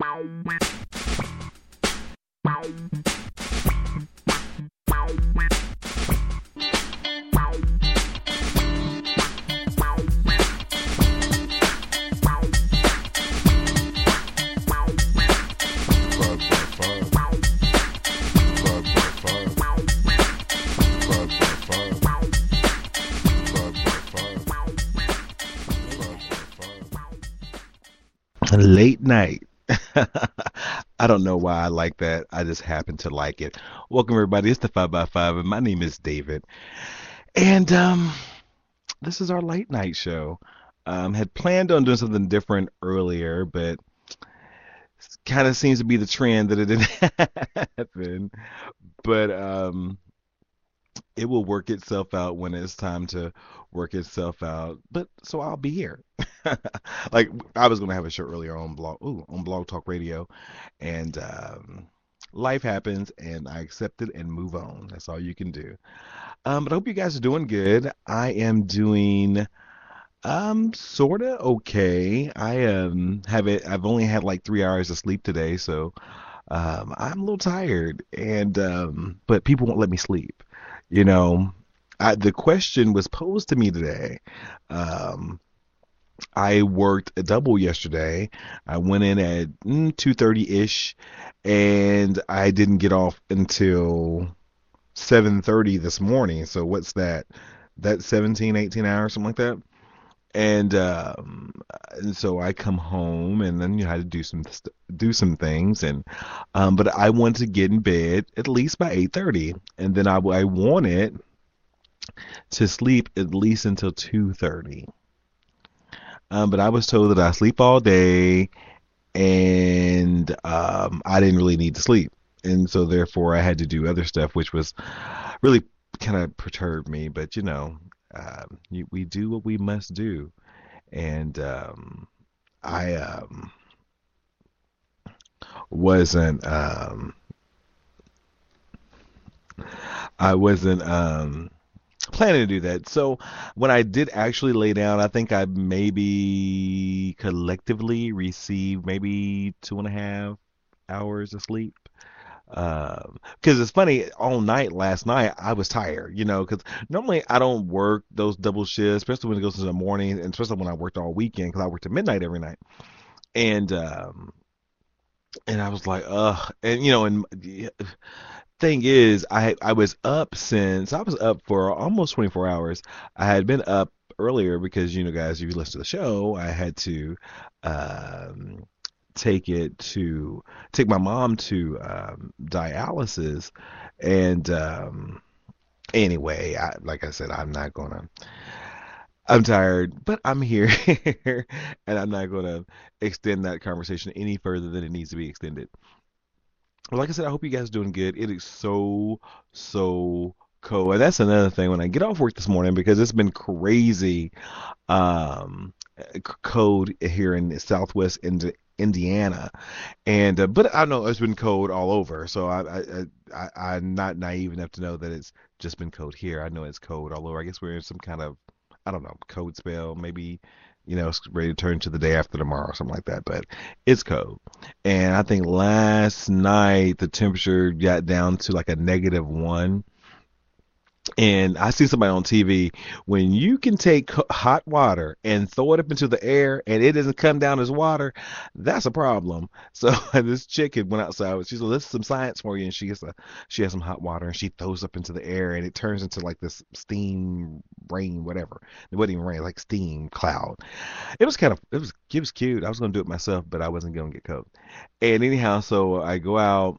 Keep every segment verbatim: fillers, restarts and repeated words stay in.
Late night. I don't know why I like that. I just happen to like it. Welcome everybody. It's the five by five and my name is David. And um this is our late night show. Um had planned on doing something different earlier, but kind of seems to be the trend that it didn't happen. But um it will work itself out when it's time to work itself out. But so I'll be here. Like I was gonna have a show earlier on blog ooh, on Blog Talk Radio, and um, life happens, and I accept it and move on. That's all you can do. Um, but I hope you guys are doing good. I am doing um sorta okay. I um have it. I've only had like three hours of sleep today, so um, I'm a little tired, and um, but people won't let me sleep. You know, I, the question was posed to me today. Um, I worked a double yesterday. I went in at mm, two thirty ish, and I didn't get off until seven thirty this morning. So what's that? That's seventeen, eighteen hours, something like that. And um, and so I come home, and then you had to do some st- do some things, and um, but I wanted to get in bed at least by eight thirty, and then I, I wanted to sleep at least until two thirty. Um, but I was told that I sleep all day, and um, I didn't really need to sleep, and so therefore I had to do other stuff, which was really kind of perturbed me. But you know, um, you, we do what we must do, and um, I um, wasn't um, I wasn't um, planning to do that. So when I did actually lay down, I think I maybe collectively received maybe two and a half hours of sleep. Um, because it's funny, all night last night I was tired, you know, because normally I don't work those double shifts, especially when it goes to the morning, and especially when I worked all weekend because I worked at midnight every night. And um, and I was like, ugh, and you know, and the thing is, I I was up since I was up for almost twenty-four hours. I had been up earlier because you know, guys, if you listen to the show, I had to um take it to take my mom to um, dialysis, and um, anyway, I, like I said, I'm not gonna. I'm tired, but I'm here, and I'm not gonna extend that conversation any further than it needs to be extended. Well, like I said, I hope you guys are doing good. It is so so cold, and that's another thing. When I get off work this morning, because it's been crazy um, c- cold here in Southwest Indi- Indiana, and uh, but I know it's been cold all over. So I, I, I I- I'm not naive enough to know that it's just been cold here. I know it's cold all over. I guess we're in some kind of, I don't know, cold spell. Maybe you know it's ready to turn to the day after tomorrow or something like that. But it's cold, and I think last night the temperature got down to like a negative one. And I see somebody on T V, when you can take co- hot water and throw it up into the air and it doesn't come down as water, that's a problem. So this chick had went outside. She said, "This is some science for you." And she gets a, she has some hot water and she throws up into the air and it turns into like this steam rain, whatever. It wasn't even rain, like steam cloud. It was kind of it was it was cute. I was gonna do it myself, but I wasn't gonna get cold. And anyhow, so I go out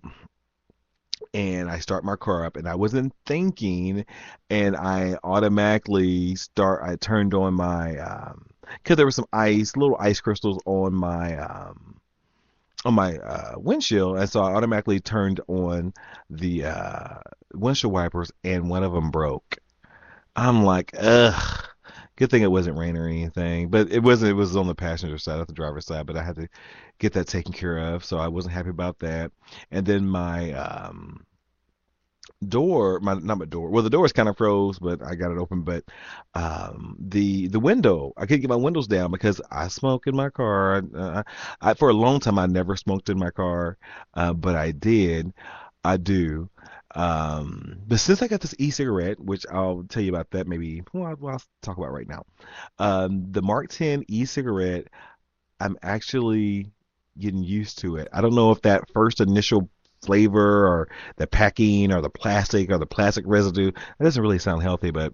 and I start my car up, and I wasn't thinking, and I automatically start. I turned on my um, because there was some ice, little ice crystals on my um on my uh, windshield, and so I automatically turned on the uh, windshield wipers, and one of them broke. I'm like, ugh. Good thing it wasn't rain or anything, but it wasn't. It was on the passenger side, not the driver's side. But I had to get that taken care of, so I wasn't happy about that. And then my um door, my not my door. Well, the door is kind of froze, but I got it open. But um, the the window, I couldn't get my windows down because I smoke in my car. Uh, I, for a long time, I never smoked in my car, uh, but I did. I do. Um, but since I got this e-cigarette, which I'll tell you about that maybe, well, I'll, well, I'll talk about right now. Um, the Mark ten e-cigarette, I'm actually getting used to it. I don't know if that first initial flavor or the packing or the plastic or the plastic residue, that doesn't really sound healthy, but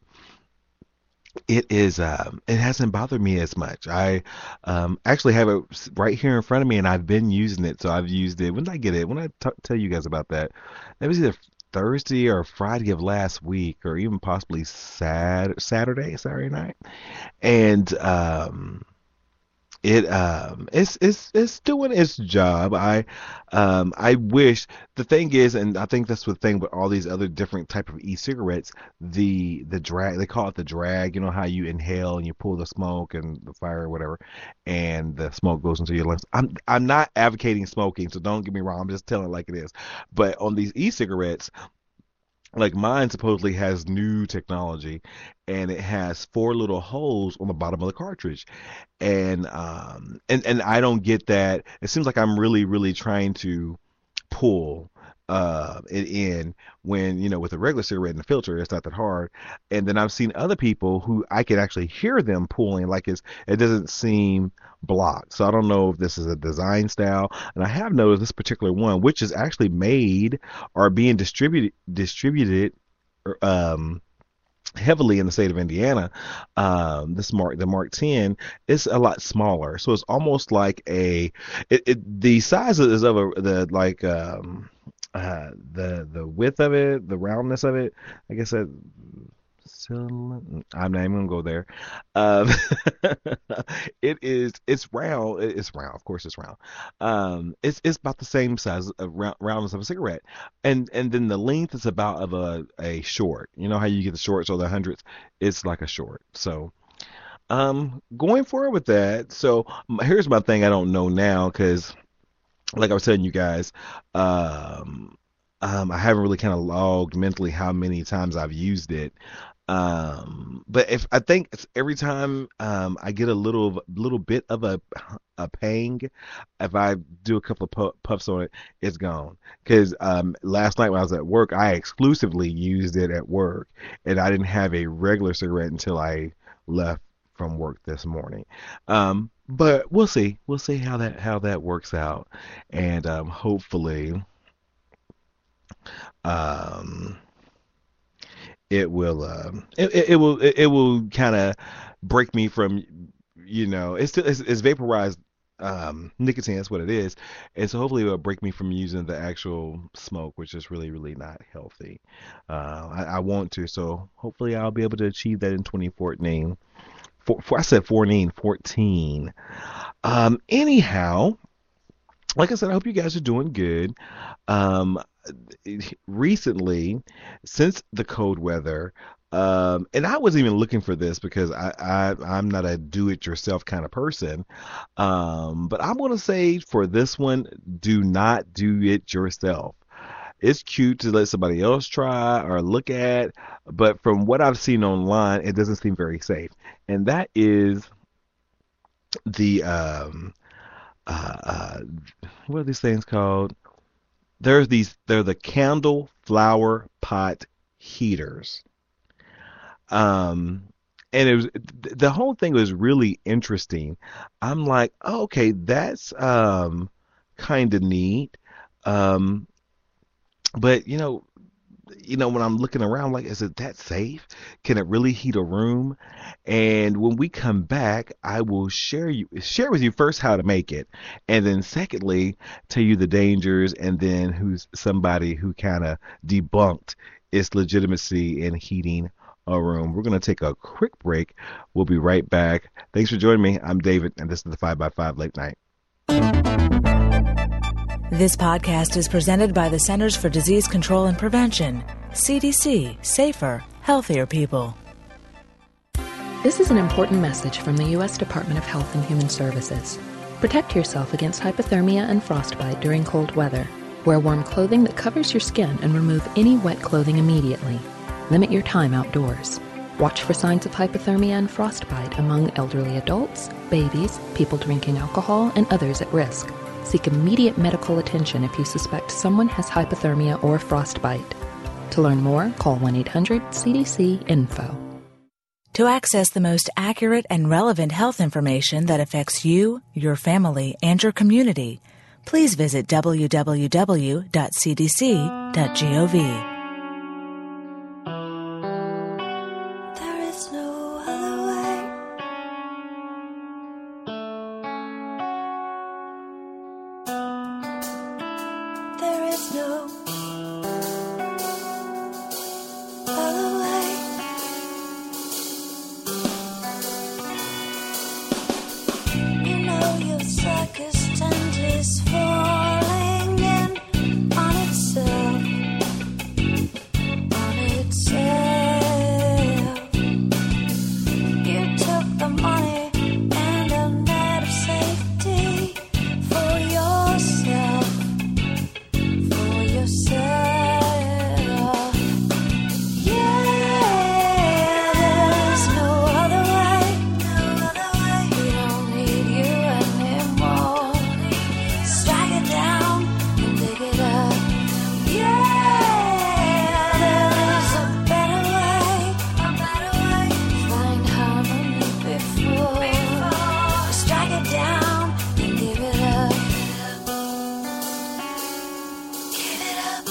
it is um it hasn't bothered me as much. I um actually have it right here in front of me and I've been using it. So I've used it. When did I get it? When I t- tell you guys about that, that was either Thursday or Friday of last week or even possibly Sat Saturday, Saturday night. And um it um it's it's it's doing its job. I um I wish the thing is, and I think that's the thing with all these other different type of e-cigarettes, the the drag, they call it the drag, you know how you inhale and you pull the smoke and the fire or whatever, and the smoke goes into your lungs. I'm I'm not advocating smoking, so don't get me wrong, I'm just telling it like it is. But on these e-cigarettes, like mine supposedly has new technology and it has four little holes on the bottom of the cartridge, and um and and I don't get that. It seems like I'm really really trying to pull uh it in when, you know, with a regular cigarette and a filter it's not that hard. And then I've seen other people who I can actually hear them pulling, like it's it doesn't seem blocked. So I don't know if this is a design style. And I have noticed this particular one, which is actually made or being distributed distributed um heavily in the state of Indiana. Um, this Mark, the Mark ten, is a lot smaller, so it's almost like a it, it the size is of a the like um uh the the width of it, the roundness of it. I guess that. cylind- I'm not even gonna go there. Um, it is it's round. It's round, of course, it's round. Um, it's it's about the same size of round, roundness of a cigarette, and and then the length is about of a a short. You know how you get the shorts or the hundreds? It's like a short. So um, going forward with that. So m- here's my thing. I don't know now because, like I was telling you guys, um. Um, I haven't really kind of logged mentally how many times I've used it. Um, but if I think it's every time um I get a little little bit of a a pang, if I do a couple of pu- puffs on it, it's gone. Because um last night when I was at work, I exclusively used it at work, and I didn't have a regular cigarette until I left from work this morning. Um, but we'll see. We'll see how that how that works out, and um, hopefully, um it will um it, it, it will it, it will kind of break me from, you know, it's still it's, it's vaporized um nicotine, that's what it is. And so hopefully it will break me from using the actual smoke, which is really really not healthy. uh i, I want to, so hopefully I'll be able to achieve that in twenty fourteen. For, for I said fourteen fourteen. Um anyhow, like I said, I hope you guys are doing good. Um, Recently, since the cold weather, um, and I wasn't even looking for this because I, I I'm not a do-it-yourself kind of person. Um, but I'm gonna say for this one, do not do it yourself. It's cute to let somebody else try or look at, but from what I've seen online, it doesn't seem very safe. And that is the um uh, uh what are these things called? There's these they're the candle flower pot heaters. Um and it was the whole thing was really interesting. I'm like, oh, okay, that's um kind of neat. Um but you know, you know, when I'm looking around, like, is it that safe? Can it really heat a room? And when we come back, I will share you share with you first how to make it, and then secondly, tell you the dangers, and then who's somebody who kind of debunked its legitimacy in heating a room. We're gonna take a quick break. We'll be right back. Thanks for joining me. I'm David, and this is the five by five Late Night. This podcast is presented by the Centers for Disease Control and Prevention, C D C, safer, healthier people. This is an important message from the U S Department of Health and Human Services. Protect yourself against hypothermia and frostbite during cold weather. Wear warm clothing that covers your skin and remove any wet clothing immediately. Limit your time outdoors. Watch for signs of hypothermia and frostbite among elderly adults, babies, people drinking alcohol, and others at risk. Seek immediate medical attention if you suspect someone has hypothermia or frostbite. To learn more, call one eight hundred C D C info. To access the most accurate and relevant health information that affects you, your family, and your community, please visit w w w dot c d c dot gov. There is no other way. There is no other way. You know your circus tent is falling in on itself, on itself. You took the money and a net of safety for yourself, for yourself. Yeah, there's no other way, no other way. We don't need you anymore. Strike it down and dig it up. Yeah, there's a better way, a better way. Find harmony before. Strike it down and give it up. Give it up.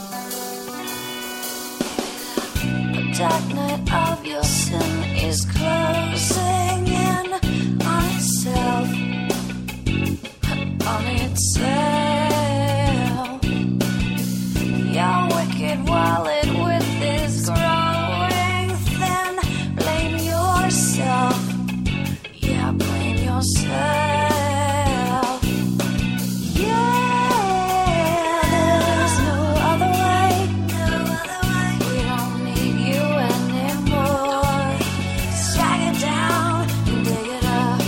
The dark night of your sin is closing in on itself, on itself. Your wicked wallet with is growing thin. Blame yourself. Yeah, blame yourself. Yeah, there's no other way, no other way. We don't need you anymore. Strike it down and dig it up.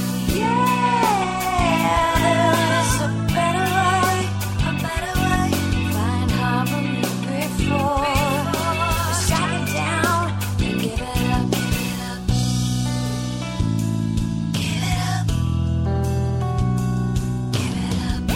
Yeah, there's a better way, a better way. Find harmony before. Strike it down and give it up, give it up. Give it up, give it up.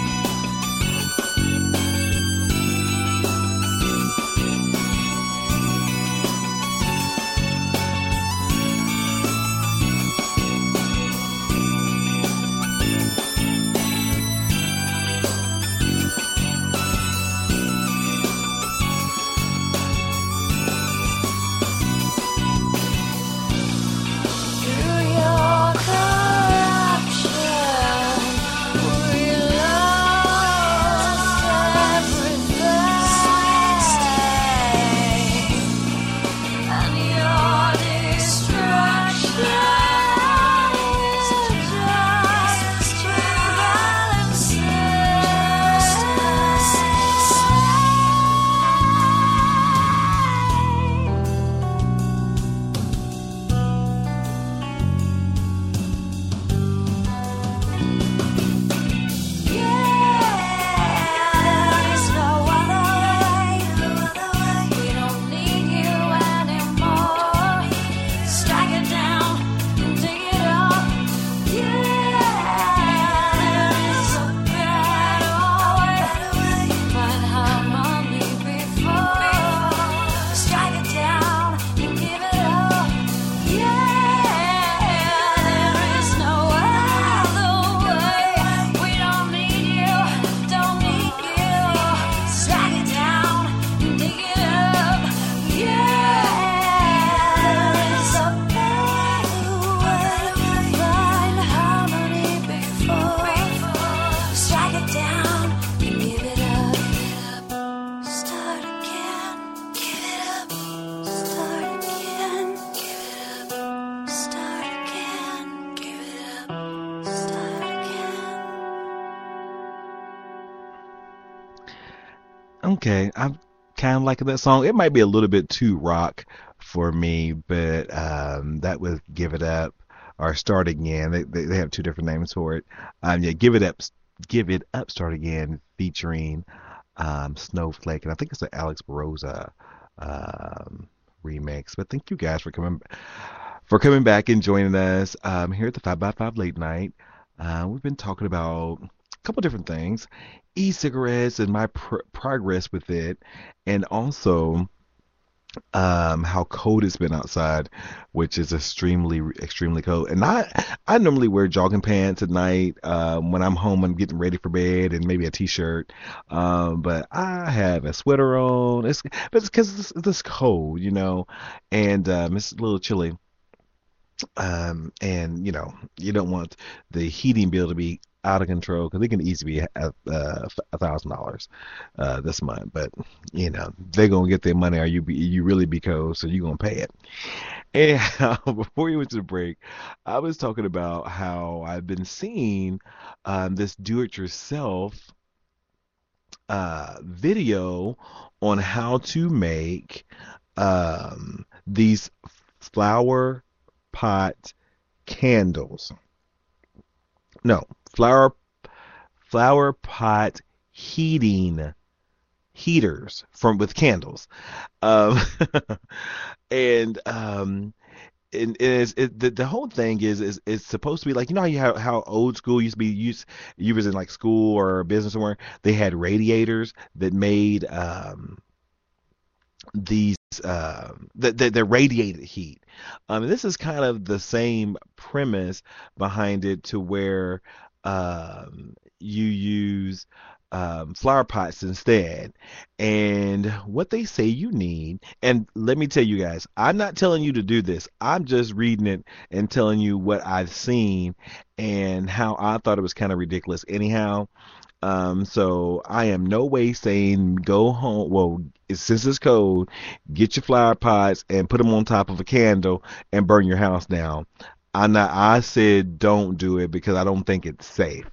Through your corruption, we lost everything, and your destruction is just there's no other way, no other way. We don't need you anymore. Strike it down and dig it up. Yeah, there is a better way. Find harmony before. Strike it down and give it up. Yeah, there is no other way. We don't need you, don't need you. Strike it down and dig it up. Yeah, there is a better way. Find harmony before. Strike it down and give it up. Start again, give it up. Start again, give it up. Start again, give it up. Start again. Okay, I'm kind of liking that song. It might be a little bit too rock for me, but um, that was Give It Up or Start Again. They, they, they have two different names for it. Um, yeah, Give It Up Give It Up Start Again featuring um, Snowflake, and I think it's an Alex Baroza um, remix. But thank you guys for coming for coming back and joining us um, here at the five by five Late Night. Uh, we've been talking about a couple different things, e-cigarettes and my pr- progress with it, and also um how cold it's been outside, which is extremely extremely cold. And i i normally wear jogging pants at night um when I'm home and getting ready for bed, and maybe a t-shirt, um but I have a sweater on. It's but it's because it's, it's cold, you know, and um it's a little chilly, um and you know, you don't want the heating bill to be out of control, because it can easily be a, a, a thousand dollars uh this month. But you know, they're gonna get their money, or you be you really be cold, so you're gonna pay it. And before we went to the break, I was talking about how I've been seeing um this do-it-yourself uh video on how to make um these flower pot candles. No, flower flower pot heating heaters from with candles. Um, and um, and, and it's, it, the the whole thing is is it's supposed to be like, you know how how old school used to be. Used you was in like school or business somewhere, they had radiators that made um these um that that that radiated heat. Um, and this is kind of the same premise behind it, to where um you use um, flower pots instead. And what they say you need, and let me tell you guys, I'm not telling you to do this. I'm just reading it and telling you what I've seen and how I thought it was kind of ridiculous. Anyhow, um, so I am no way saying go home. Well, it's- since it's cold, get your flower pots and put them on top of a candle and burn your house down. I not. I said don't do it because I don't think it's safe.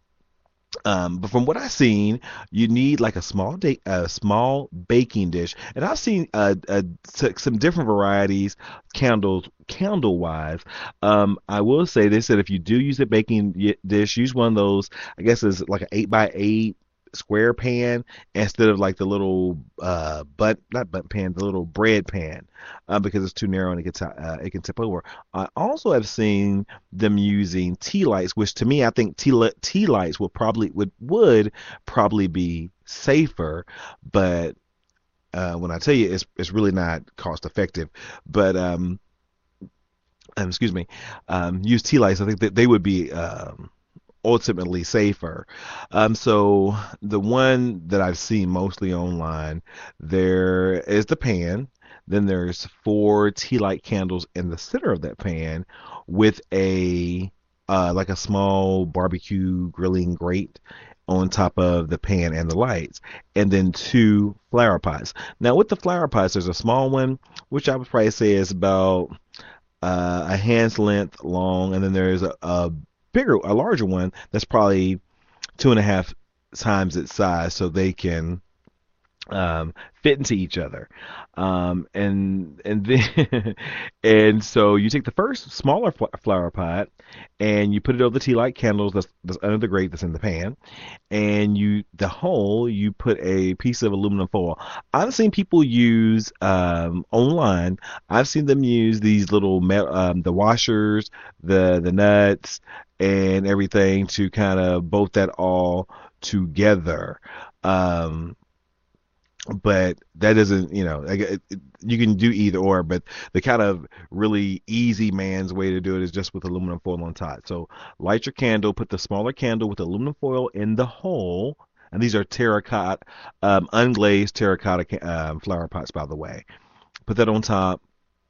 Um, but from what I've seen, you need like a small da- a small baking dish, and I've seen uh, uh s- some different varieties, candles candle wise. Um, I will say they said if you do use a baking y- dish, use one of those. I guess it's like an eight by eight square pan instead of like the little uh but not butt pan, the little bread pan, uh, because it's too narrow and it gets uh, it can tip over. I also have seen them using tea lights, which to me I think tea li- tea lights would probably would would probably be safer, but uh, when I tell you it's it's really not cost effective. But um, um excuse me, um, use tea lights. I think that they would be um ultimately safer. Um, so the one that I've seen mostly online, there is the pan. Then there's four tea light candles in the center of that pan, with a uh, like a small barbecue grilling grate on top of the pan and the lights, and then two flower pots. Now with the flower pots, there's a small one, which I would probably say is about uh, a hand's length long, and then there's a, a bigger, a larger one that's probably two and a half times its size, so they can um, fit into each other. Um, and and then and so you take the first smaller fl- flower pot and you put it over the tea light candles that's, that's under the grate that's in the pan, and you the hole you put a piece of aluminum foil. I've seen people use um, online. I've seen them use these little metal, um, the washers, the the nuts, and everything to kind of bolt that all together. Um, but that doesn't, you know, like, it, it- you can do either or, but the kind of really easy man's way to do it is just with aluminum foil on top. So light your candle, put the smaller candle with aluminum foil in the hole, and these are terracotta, um, unglazed terracotta ca- um, flower pots, by the way. Put that on top,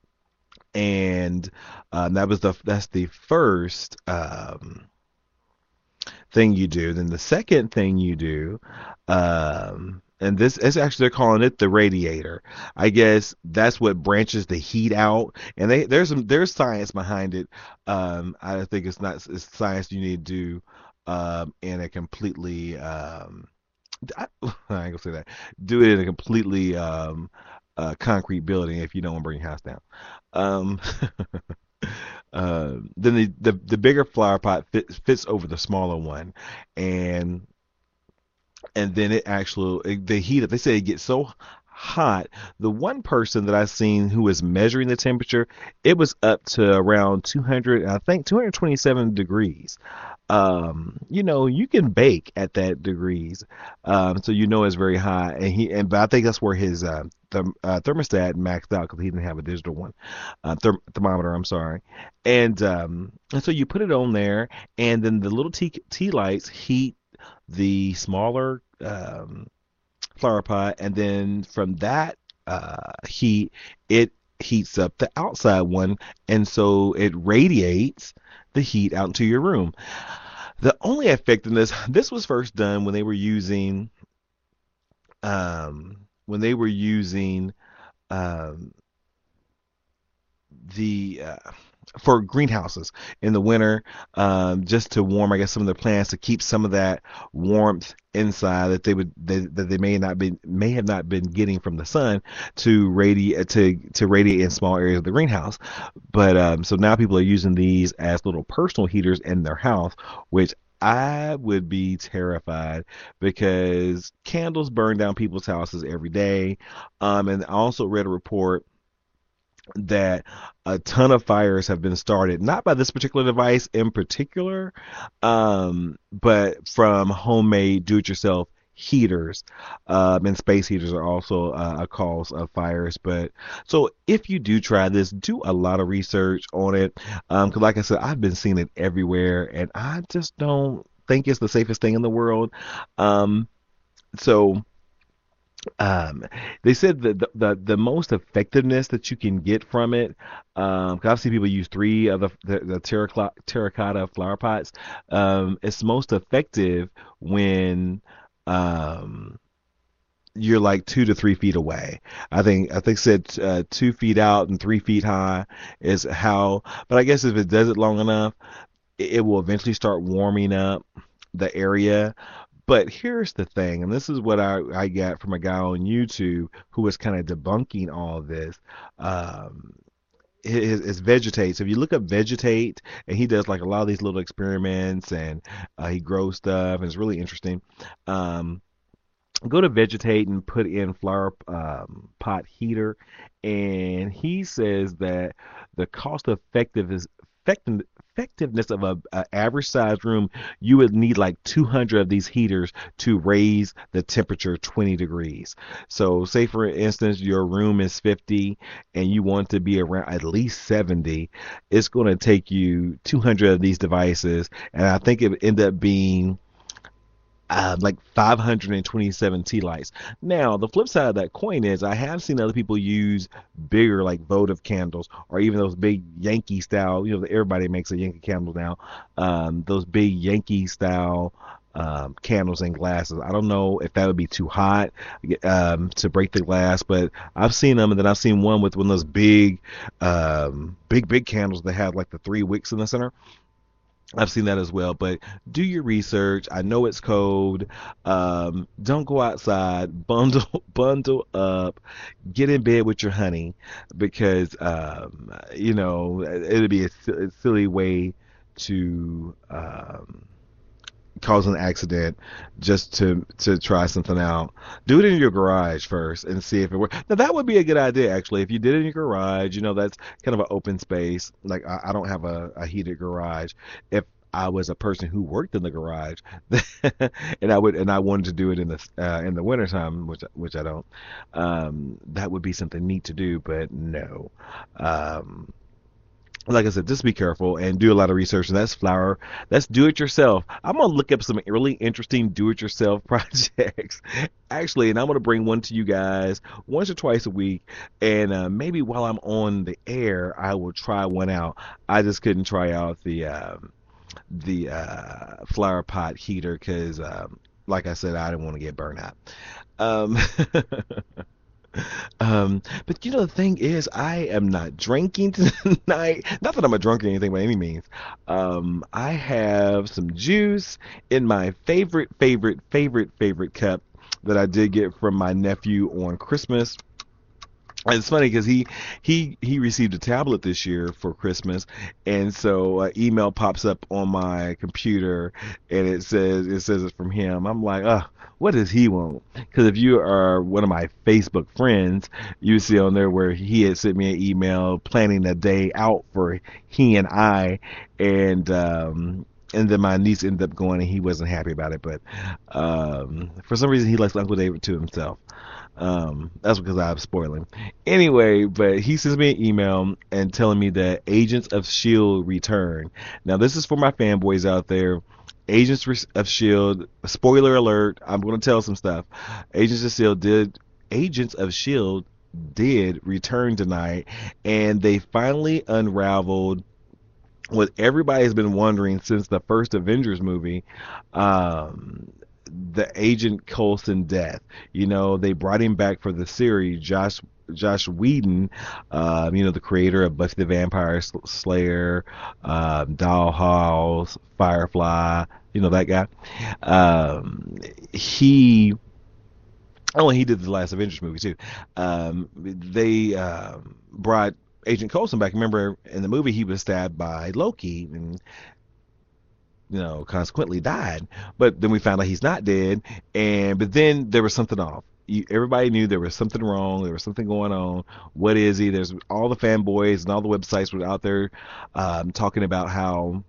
and um, that was the that's the first um, thing you do. Then the second thing you do, um, and this is actually they're calling it the radiator. I guess that's what branches the heat out, and they there's some there's science behind it. Um, I think it's not it's science you need to do um, in a completely um, I, I ain't gonna say that. Do it in a completely um, uh, concrete building if you don't want to bring your house down. Um, Uh, then the, the the bigger flower pot fits fits over the smaller one, and and then it actually it, they heat it. They say it gets so hot. The one person that I seen who was measuring the temperature, it was up to around two hundred, I think two hundred twenty-seven degrees. Um, you know, you can bake at that degrees, um, so you know it's very hot. And he and but I think that's where his uh, therm, uh, thermostat maxed out because he didn't have a digital one, uh, therm, thermometer. I'm sorry, and um, and so you put it on there, and then the little tea tea lights heat the smaller um, flower pot, and then from that uh, heat, it heats up the outside one, and so it radiates the heat out into your room. The only effectiveness, this was first done when they were using, um, when they were using um, the uh, for greenhouses in the winter, um, just to warm, I guess, some of the plants to keep some of that warmth inside that they would they, that they may not be may have not been getting from the sun to radiate to to radiate in small areas of the greenhouse. But um, so now people are using these as little personal heaters in their house, which I would be terrified because candles burn down people's houses every day. Um, and I also read a report that a ton of fires have been started, not by this particular device in particular, um, but from homemade do-it-yourself heaters. Um, and space heaters are also uh, a cause of fires. But so if you do try this, do a lot of research on it, because um, like I said, I've been seeing it everywhere, and I just don't think it's the safest thing in the world. Um, so um, they said that the, the the most effectiveness that you can get from it, um, 'cause I've seen people use three of the the, the terracotta, terracotta flower pots. Um, it's most effective when um you're like two to three feet away. I think I think said uh, two feet out and three feet high is how. But I guess if it does it long enough, it, it will eventually start warming up the area. But here's the thing, and this is what I, I got from a guy on YouTube who was kind of debunking all of this. Um, is, is Vegetate. So if you look up Vegetate, and he does like a lot of these little experiments, and uh, he grows stuff, and it's really interesting. Um, go to Vegetate and put in flower um, pot heater, and he says that the cost effective is effective, effectiveness of a, a average sized room, you would need like two hundred of these heaters to raise the temperature twenty degrees. So say for instance your room is fifty and you want to be around at least seventy, it's going to take you two hundred of these devices, and I think it would end up being Uh, like five hundred twenty-seven tea lights. Now, the flip side of that coin is I have seen other people use bigger, like votive candles, or even those big Yankee style. You know, everybody makes a Yankee candle now. Um, those big Yankee style um, candles and glasses. I don't know if that would be too hot um, to break the glass, but I've seen them, and then I've seen one with one of those big, um, big, big candles that have like the three wicks in the center. I've seen that as well, but do your research. I know it's cold. Um, don't go outside. Bundle, bundle up. Get in bed with your honey, because um, you know it'd be a, a silly way to um, cause an accident just to to try something out. Do it in your garage first and see if it works. Now that would be a good idea actually. If you did it in your garage, you know that's kind of an open space. Like I, I don't have a, a heated garage. If I was a person who worked in the garage, and I would and I wanted to do it in the uh, in the wintertime, which which I don't, um, that would be something neat to do. But no. Um, like I said, just be careful and do a lot of research. And that's flower. That's do it yourself. I'm going to look up some really interesting do it yourself projects. Actually, and I'm going to bring one to you guys once or twice a week. And uh, maybe while I'm on the air, I will try one out. I just couldn't try out the, um, the uh, flower pot heater because, um, like I said, I didn't want to get burned out. Um, Um, but you know, the thing is, I am not drinking tonight. Not that I'm a drunk or anything by any means. Um, I have some juice in my favorite, favorite, favorite, favorite cup that I did get from my nephew on Christmas. And it's funny because he he he received a tablet this year for Christmas, and so uh, email pops up on my computer, and it says it says it's from him. I'm like, uh, what does he want? Because if you are one of my Facebook friends, you see on there where he had sent me an email planning a day out for he and I, and um, and then my niece ended up going, and he wasn't happy about it. But um, for some reason, he likes Uncle David to himself. Um, that's because I'm spoiling. Anyway, but he sends me an email and telling me that Agents of S H I E L D return. Now, this is for my fanboys out there. Agents of S H I E L D, spoiler alert, I'm going to tell some stuff. Agents of S H I E L D did, Agents of S H I E L D did return tonight, and they finally unraveled what everybody's been wondering since the first Avengers movie. Um, the Agent Coulson death. You know, they brought him back for the series. Josh Josh Whedon, um, you know, the creator of Buffy the Vampire Slayer, um, Dollhouse, Firefly, you know that guy. Um, he, oh, and he did the last Avengers movie too. Um, they uh, brought Agent Coulson back. Remember, in the movie, he was stabbed by Loki, and you know, consequently died. But then we found out he's not dead, and but then there was something off. You, everybody knew there was something wrong. There was something going on. What is he? There's all the fanboys and all the websites were out there um, talking about how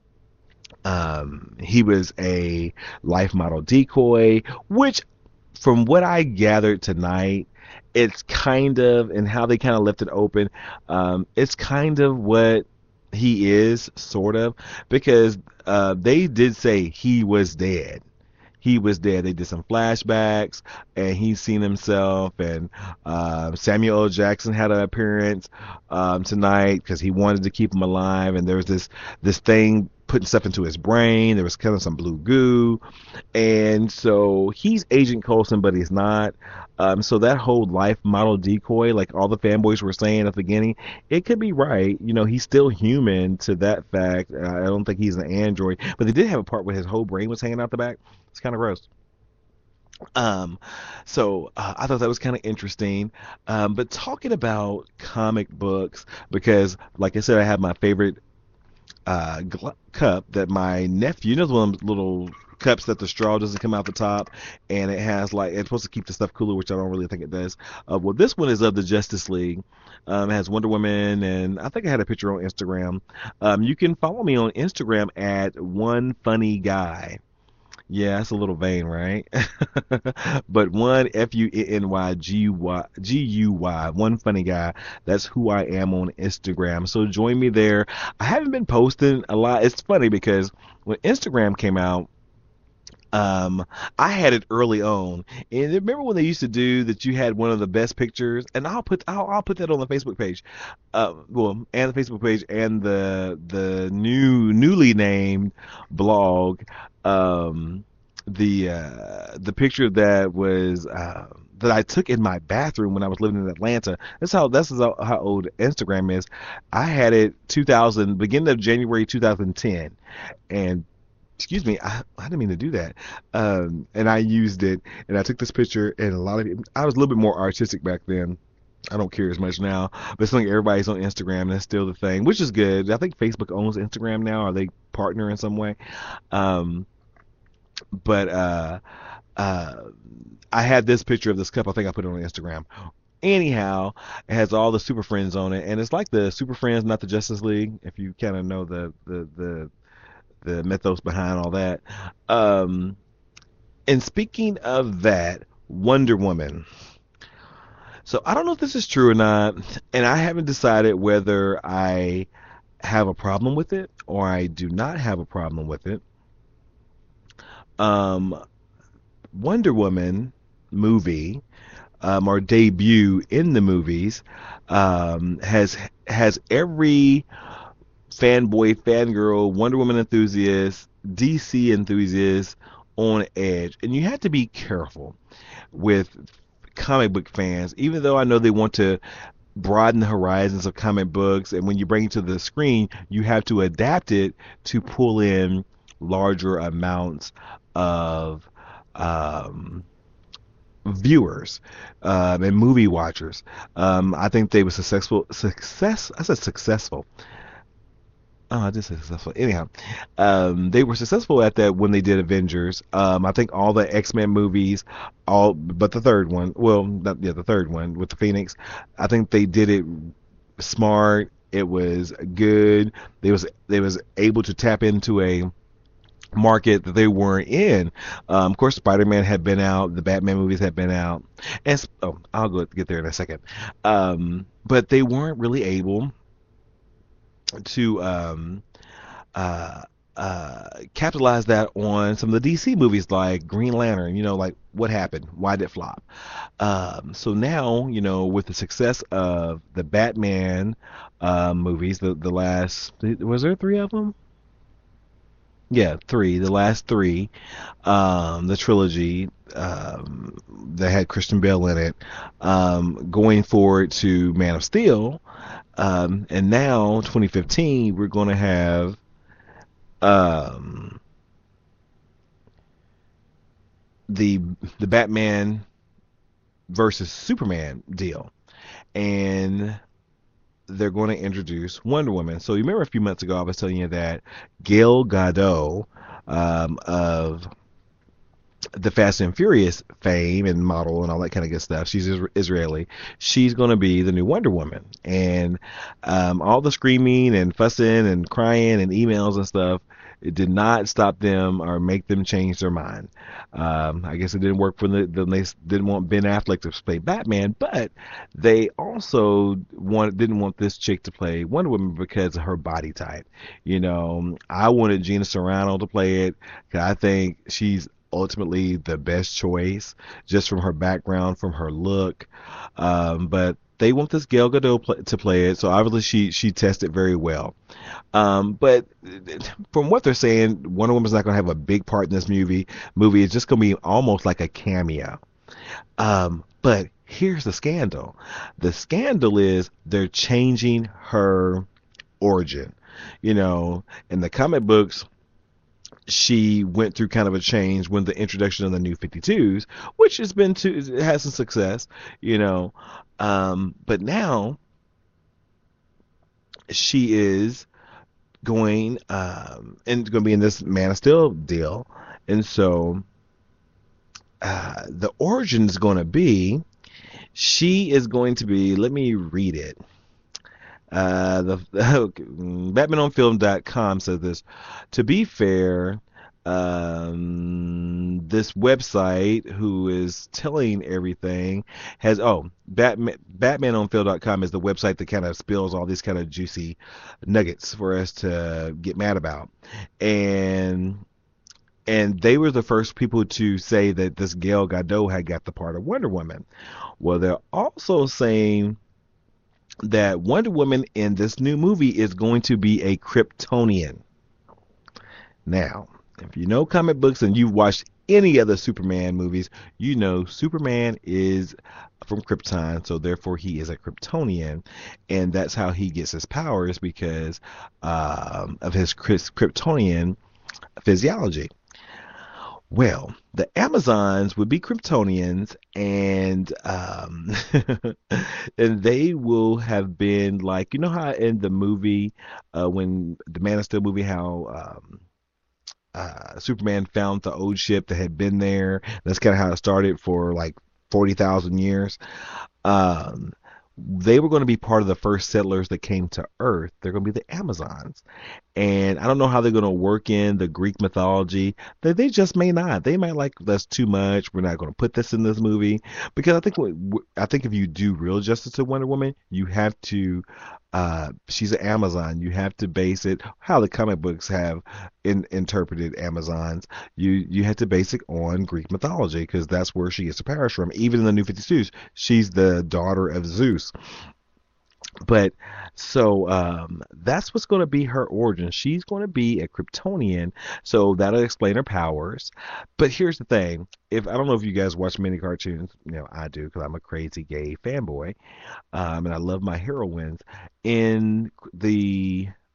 um, he was a life model decoy, which, from what I gathered tonight, it's kind of, and how they kind of left it open, um, it's kind of what he is, sort of, because uh, they did say he was dead. He was dead. They did some flashbacks, and he's seen himself. And uh, Samuel L. Jackson had an appearance um, tonight because he wanted to keep him alive. And there was this this thing putting stuff into his brain. There was kind of some blue goo, and so he's Agent Coulson, but he's not. Um, so that whole life model decoy, like all the fanboys were saying at the beginning, it could be right. You know, he's still human to that fact. Uh, I don't think he's an android, but they did have a part where his whole brain was hanging out the back. It's kind of gross. Um, so uh, I thought that was kind of interesting. Um, but talking about comic books, because like I said, I have my favorite uh, gl- cup that my nephew, you know, one of them little cups that the straw doesn't come out the top, and it has like, it's supposed to keep the stuff cooler, which I don't really think it does. Uh, well, this one is of the Justice League. Um, it has Wonder Woman, and I think I had a picture on Instagram. Um, you can follow me on Instagram at One Funny Guy. Yeah, that's a little vain, right? But one F U N Y G U Y G U Y, One Funny Guy. That's who I am on Instagram. So join me there. I haven't been posting a lot. It's funny because when Instagram came out, um, I had it early on, and remember when they used to do that? You had one of the best pictures, and I'll put I'll, I'll put that on the Facebook page, uh, well, and the Facebook page, and the the new newly named blog, um, the uh, the picture that was uh, that I took in my bathroom when I was living in Atlanta. That's how that's how, how old Instagram is. I had it two thousand, beginning of January two thousand ten, and excuse me, I, I didn't mean to do that. Um, and I used it, and I took this picture, and a lot of it, I was a little bit more artistic back then. I don't care as much now, but it's like everybody's on Instagram, and that's still the thing, which is good. I think Facebook owns Instagram now, or they partner in some way. Um, but uh, uh, I had this picture of this cup. I think I put it on Instagram. Anyhow, it has all the Super Friends on it, and it's like the Super Friends, not the Justice League, if you kind of know the the the the mythos behind all that. Um, and speaking of that, Wonder Woman. So I don't know if this is true or not, and I haven't decided whether I have a problem with it or I do not have a problem with it. Um, Wonder Woman movie, um, or debut in the movies, um, has has every fanboy, fangirl, Wonder Woman enthusiast, D C enthusiast on edge. And you have to be careful with comic book fans, even though I know they want to broaden the horizons of comic books, and when you bring it to the screen, you have to adapt it to pull in larger amounts of um, viewers um, and movie watchers. Um, I think they were successful. Success. I said successful. Oh, I did say successful. Anyhow, um, they were successful at that when they did Avengers. Um, I think all the X-Men movies, all but the third one. Well, not, yeah, the third one with the Phoenix. I think they did it smart. It was good. They was they was able to tap into a market that they weren't in. Um, of course, Spider-Man had been out, the Batman movies had been out, and oh, I'll go get there in a second. Um, but they weren't really able to um, uh, uh, capitalize that on some of the D C movies like Green Lantern. You know, like what happened? Why did it flop? Um, so now, you know, with the success of the Batman uh, movies, the the last was there three of them? Yeah, three. The last three, um, the trilogy um, that had Christian Bale in it, um, going forward to Man of Steel, um, and now twenty fifteen, we're going to have um, the the Batman versus Superman deal, and they're going to introduce Wonder Woman. So you remember a few months ago I was telling you that Gal Gadot um, of the Fast and Furious fame and model and all that kind of good stuff. She's Israeli. She's going to be the new Wonder Woman. And um, all the screaming and fussing and crying and emails and stuff, it did not stop them or make them change their mind. Um, I guess it didn't work for the, the they didn't want Ben Affleck to play Batman, but they also want didn't want this chick to play Wonder Woman because of her body type. You know, I wanted Gina Carano to play it because I think she's ultimately the best choice just from her background, from her look. Um, but they want this Gal Gadot play, to play it, so obviously she she tested very well. Um, but from what they're saying, Wonder Woman's not going to have a big part in this movie. Movie It's just going to be almost like a cameo. Um, but here's the scandal. The scandal is they're changing her origin. You know, in the comic books, she went through kind of a change when the introduction of the New fifty-twos, which has been to it has some success, you know. Um, but now she is going um, and going to be in this Man of Steel deal, and so uh, the origin is going to be she is going to be. Let me read it. Uh, the, the Batman On Film dot com says this. To be fair, um, this website who is telling everything has oh Batman Batman On Film dot com is the website that kind of spills all these kind of juicy nuggets for us to get mad about, and and they were the first people to say that this Gal Gadot had got the part of Wonder Woman. Well, they're also saying that Wonder Woman in this new movie is going to be a Kryptonian. Now, if you know comic books and you've watched any other Superman movies, you know Superman is from Krypton, so therefore he is a Kryptonian, and that's how he gets his powers because um, of his Kryptonian physiology. Well, the Amazons would be Kryptonians, and um, and they will have been like, you know how in the movie, uh, when the Man of Steel movie, how um, uh, Superman found the old ship that had been there. That's kind of how it started for like forty thousand years. Um, they were going to be part of the first settlers that came to Earth. They're going to be the Amazons. And I don't know how they're going to work in the Greek mythology. They, they just may not. They might like, that's too much. We're not going to put this in this movie. Because I think I think if you do real justice to Wonder Woman, you have to, uh, she's an Amazon. You have to base it, how the comic books have in, interpreted Amazons. You you have to base it on Greek mythology because that's where she gets her powers from. Even in the New fifty-twos, she's the daughter of Zeus. But so um, that's what's going to be her origin. She's going to be a Kryptonian, so that'll explain her powers. But here's the thing: if I don't know if you guys watch many cartoons, you know I do because I'm a crazy gay fanboy, um, and I love my heroines. In the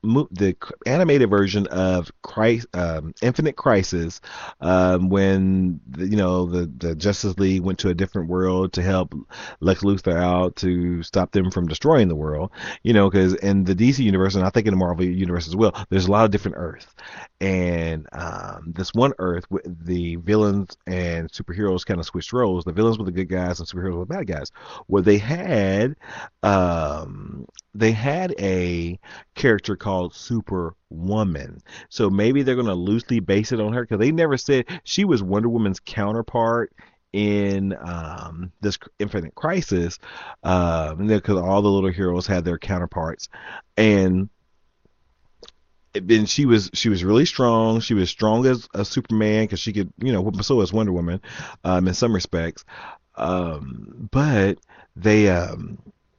mo- the c- animated version of Christ, um, Infinite Crisis, um, when the, you know the the Justice League went to a different world to help Lex Luthor out to stop them from destroying the world. You know, because in the D C universe, and I think in the Marvel universe as well, there's a lot of different Earths, and um, this one Earth, the villains and superheroes kind of switched roles. The villains were the good guys, and superheroes were the bad guys. Where they had, um, they had a character called Superwoman. So maybe they're going to loosely base it on her because they never said she was Wonder Woman's counterpart in um, this Infinite Crisis, um, because all the little heroes had their counterparts, and and she was she was really strong. She was strong as a Superman because she could, you know, so as Wonder Woman, um, in some respects, um, but they um.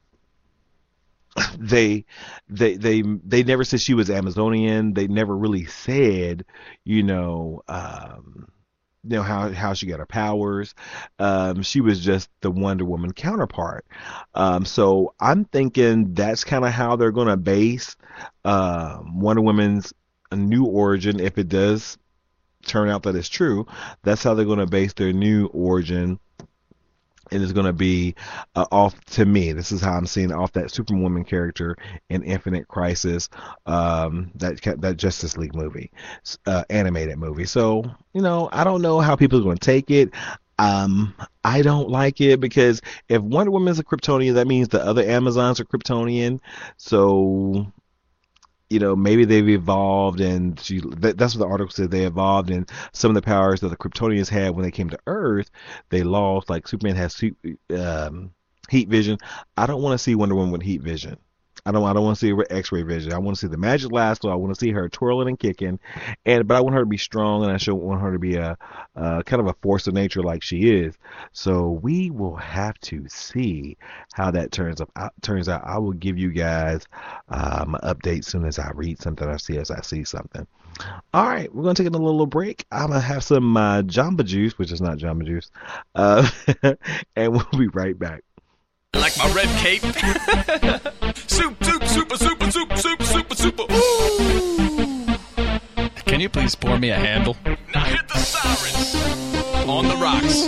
They, they, they, they never said she was Amazonian. They never really said, you know, um, you know how how she got her powers. Um, she was just the Wonder Woman counterpart. Um, so I'm thinking that's kind of how they're gonna base uh, Wonder Woman's new origin. If it does turn out that it's true, that's how they're gonna base their new origin. And it's going to be uh, off, to me, this is how I'm seeing it, off that Superwoman character in Infinite Crisis, um, that that Justice League movie, uh, animated movie. So, you know, I don't know how people are going to take it. Um, I don't like it because if Wonder Woman's a Kryptonian, that means the other Amazons are Kryptonian. So, you know, maybe they've evolved, and she, that, that's what the article said. They evolved, and some of the powers that the Kryptonians had when they came to Earth, they lost. Like Superman has um, heat vision. I don't want to see Wonder Woman with heat vision. I don't. I don't want to see her with X-ray vision. I want to see the magic lasso. I want to see her twirling and kicking, and but I want her to be strong, and I should want her to be a, a kind of a force of nature like she is. So we will have to see how that turns up. Turns out, I will give you guys um, an update as soon as I read something or see as I see something. All right, we're gonna take a little break. I'm gonna have some uh, Jamba Juice, which is not Jamba Juice, uh, and we'll be right back. I like my red cape. Soup, soup, super, super, super, super, super, super. Ooh. Can you please pour me a handle? Now hit the sirens on the rocks.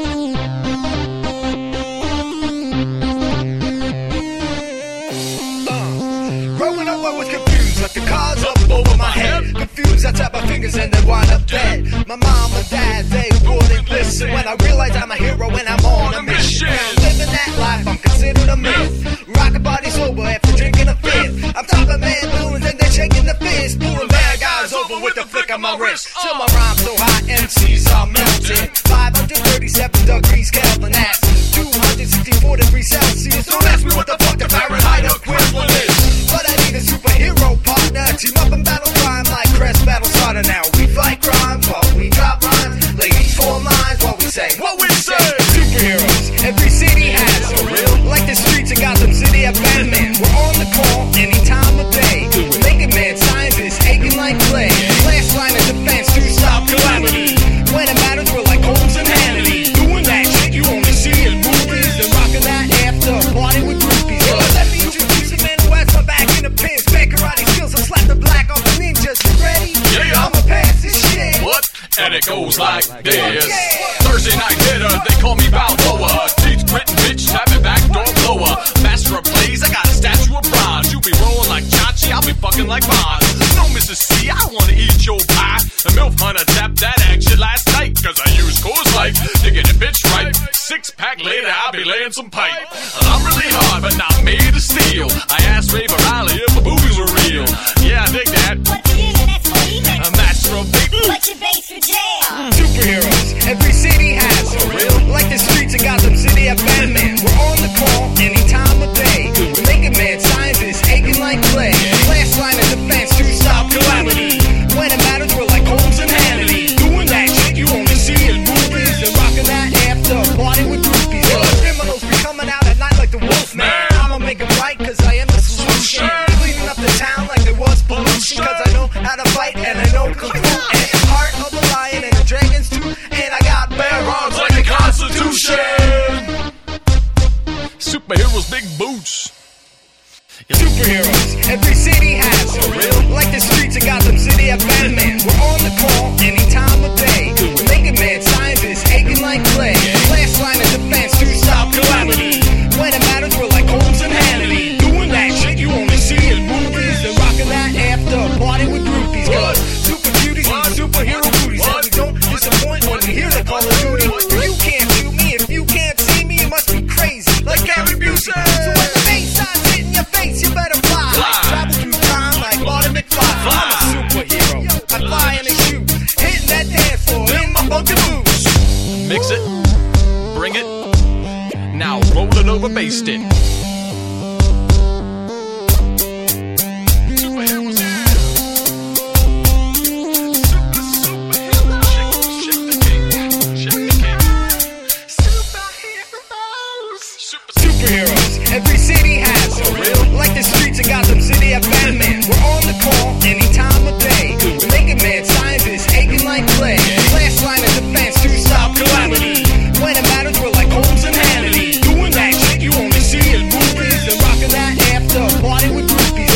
Uh, growing up, I was confused, like the cars up over my head. Confused, I tap my fingers and then wind up dead. My mom and dad, they wouldn't listen when I realized I'm a hero and I'm on a mission. Living that life, I'm considered a myth. Rockin' body sober after drinking a fifth. I'm talking man balloons and they're shaking the fist. Pulling bad guys over with the flick of my wrist. Till my rhyme so hot, M Cs are melting. five hundred thirty-seven degrees Kelvin, that's two hundred sixty-four degrees Celsius. Don't ask me what the fuck the Fahrenheit equivalent is. But I need a superhero partner. Team up and battle crime like Crest Battle Starter. Now we fight crime while we drop rhymes. Ladies form lines while we say what we say. Superheroes, every city has a real. Like the streets of Gotham City at Batman. We're on the call any time of day. Making mad scientists aching like clay. Last line of defense to stop calamity. When it matters, we're like Holmes and Hannity. Doing that shit you only see in movies. And rocking that after party with groupies. So let me introduce you, man. West my back in the pins. Bad karate skills. I slap the black off the ninjas. You ready? Yeah. I'ma pass this shit. What? And it goes like this. Thursday night hitter, they call me Balboa. Teeth gritting, bitch, tapping back door blower. Master of plays, I got a statue of bronze. You be rolling like Chachi, I'll be fucking like Bond. No, Missus C, I wanna eat your pie. The MILF hunter tapped that action last night. Cause I use Coors Light to get it bitch right. Six pack later, I'll be laying some pipe. I'm really hard, but not made of steel. I asked Ray Riley if my boobies were real. Yeah, I dig that. What the unit, that's what he meant. A master of beat. What's your base for jail? Superheroes, every city has a real. Like the streets of Gotham City at Batman. We're on the call any time of day. We're making mad scientists aching like clay. Last line of defense to stop calamity. When it matters, we're like Holmes and Hannity. Doing that shit you only see in movies. And rocking that after party with groupies. Yeah, criminals be coming out at night like the Wolfman. I'ma make it right cause I am the solution. Cleaning up the town like there was pollution. Cause I know how to fight and I know kung fu. And heart of the lion That's it. Bring it. Now roll it over, baste it. Superheroes, yeah. Super, superheroes. Shake, shake the cake. Shake the cake. Superheroes. Super, Superheroes, every city has them. Like the streets of Gotham City of Batman. We're on the call any time of day. Naked man, scientists aching like clay. Last line of defense to stop calamity. When it matters, we're like Holmes and Hannity. Doing that shit you only see in movies. And rocking that after party with groupies.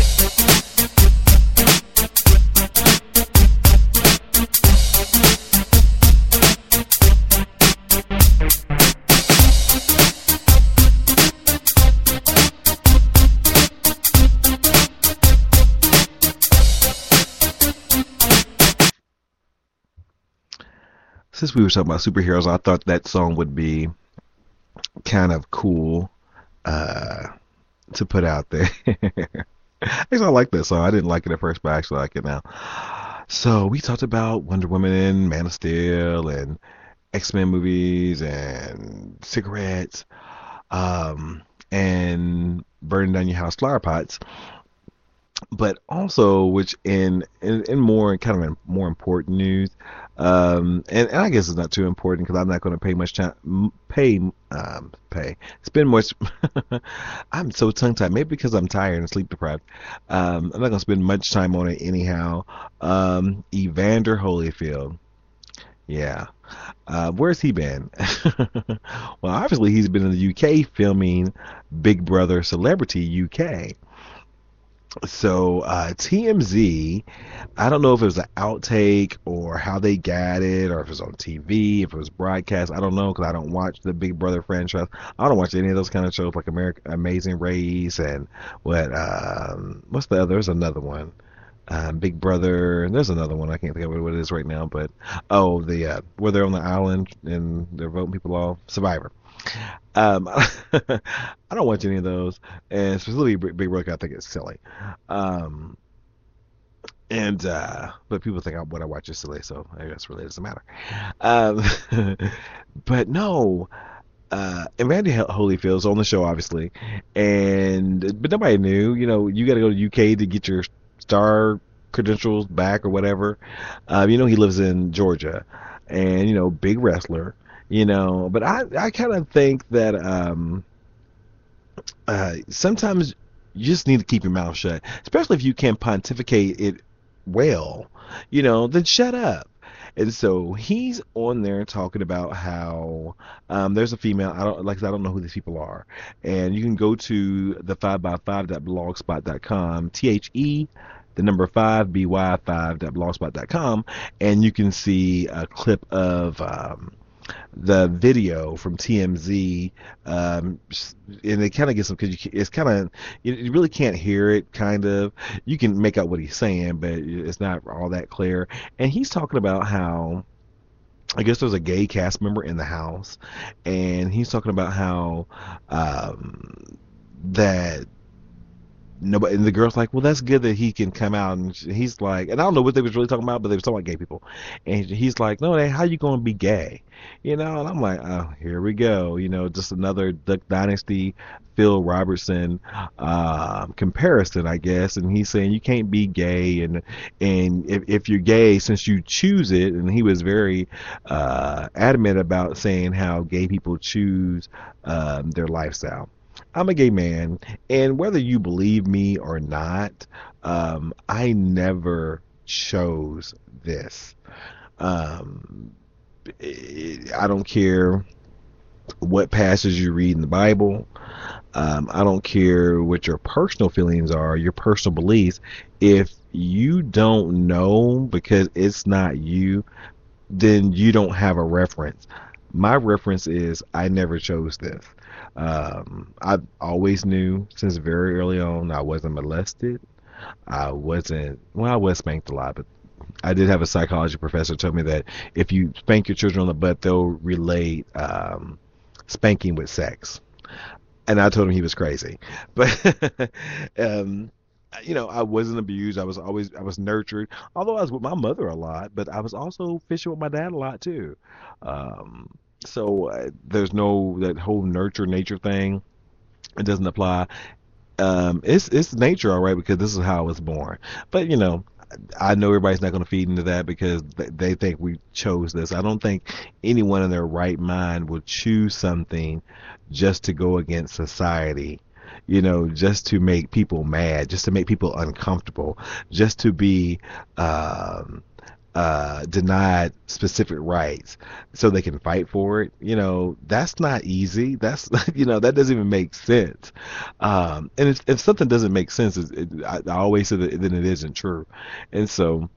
Since we were talking about superheroes, I thought that song would be kind of cool uh, to put out there. Actually, I like that song. I didn't like it at first, but I actually like it now. So we talked about Wonder Woman and Man of Steel and X-Men movies and cigarettes um, and burning down your house flower pots. But also, which in, in, in more kind of in more important news, um, and, and I guess it's not too important because I'm not going to pay much time, pay, um, pay, spend much. I'm so tongue tied, maybe because I'm tired and sleep deprived. Um, I'm not going to spend much time on it anyhow. Um, Evander Holyfield, yeah, uh, where's he been? Well, obviously he's been in the U K filming Big Brother Celebrity U K. So uh, T M Z, I don't know if it was an outtake or how they got it, or if it was on T V, if it was broadcast. I don't know because I don't watch the Big Brother franchise. I don't watch any of those kind of shows like American Amazing Race and what um, what's the other? There's another one, um, Big Brother. And there's another one I can't think of what it is right now. But oh, the uh, where they're on the island and they're voting people off. Survivor. Um, I don't watch any of those, and specifically Big Brother, I think it's silly. Um, and uh, but people think I, what I watch is silly, so I guess really doesn't matter. Um, but no, uh, Evander Holyfield's on the show, obviously, and but nobody knew. You know, you got to go to U K to get your star credentials back or whatever. Uh, you know, he lives in Georgia, and you know, big wrestler. You know, but I, I kind of think that um, uh, sometimes you just need to keep your mouth shut, especially if you can pontificate it well, you know, then shut up. And so he's on there talking about how um, there's a female, I don't like I don't know who these people are. And you can go to the five by five dot blogspot dot com, T H E the number five, B Y five dot blogspot dot com, and you can see a clip of um, the video from T M Z, um, and it kind of gets some because it's kind of you, you really can't hear it. Kind of, you can make out what he's saying, but it's not all that clear. And he's talking about how I guess there's a gay cast member in the house, and he's talking about how um, that. Nobody, and the girl's like, well, that's good that he can come out, and he's like, and I don't know what they was really talking about, but they was talking about gay people, and he's like, no, how you gonna be gay, you know? And I'm like, oh, here we go, you know, just another Duck Dynasty, Phil Robertson um, comparison, I guess, and he's saying you can't be gay, and and if if you're gay, since you choose it, and he was very uh, adamant about saying how gay people choose um, their lifestyle. I'm a gay man, and whether you believe me or not, um, I never chose this. Um, I don't care what passage you read in the Bible. Um, I don't care what your personal feelings are, your personal beliefs. If you don't know because it's not you, then you don't have a reference. My reference is I never chose this. Um, I always knew since very early on I wasn't molested. I wasn't, well, I was spanked a lot, but I did have a psychology professor tell me that if you spank your children on the butt, they'll relate um, spanking with sex. And I told him he was crazy. But, um, you know, I wasn't abused. I was always, I was nurtured. Although I was with my mother a lot, but I was also fishing with my dad a lot too. Um, So uh, there's no that whole nurture nature thing. It doesn't apply. Um, it's it's nature, all right, because this is how I was born. But you know, I know everybody's not going to feed into that because th- they think we chose this. I don't think anyone in their right mind would choose something just to go against society, you know, just to make people mad, just to make people uncomfortable, just to be um, uh, denied specific rights so they can fight for it. You know, that's not easy. That's, you know, that doesn't even make sense. Um, and if, if something doesn't make sense, it, it, I, I always say that then it isn't true. And so,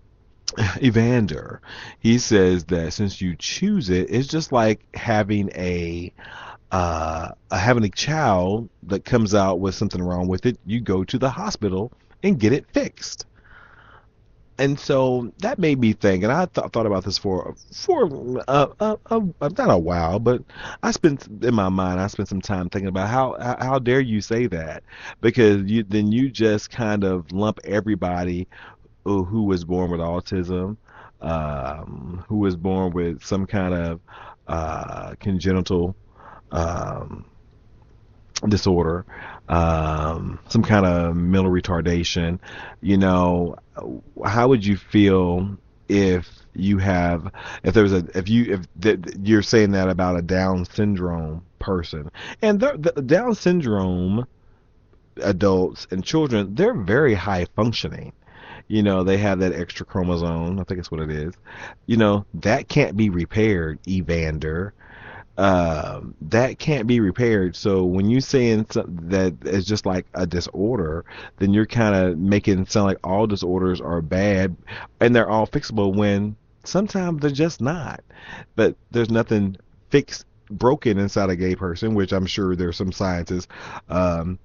Evander, he says that since you choose it, it's just like having a uh, having a child that comes out with something wrong with it. You go to the hospital and get it fixed. And so that made me think, and I th- thought about this for for uh, uh, uh, not a while, but I spent in my mind, I spent some time thinking about how how, how dare you say that, because you then you just kind of lump everybody who who was born with autism, um, who was born with some kind of uh, congenital um, disorder, um, some kind of mental retardation. You know, how would you feel if you have, if there was a, if you, if th- you're saying that about a Down syndrome person, and the, the Down syndrome adults and children, they're very high functioning. You know, they have that extra chromosome. I think that's what it is. You know, that can't be repaired, Evander. Um, that can't be repaired. So when you saying something that is just like a disorder, then you're kind of making it sound like all disorders are bad and they're all fixable when sometimes they're just not. But there's nothing fixed, broken inside a gay person, which I'm sure there's some scientists um,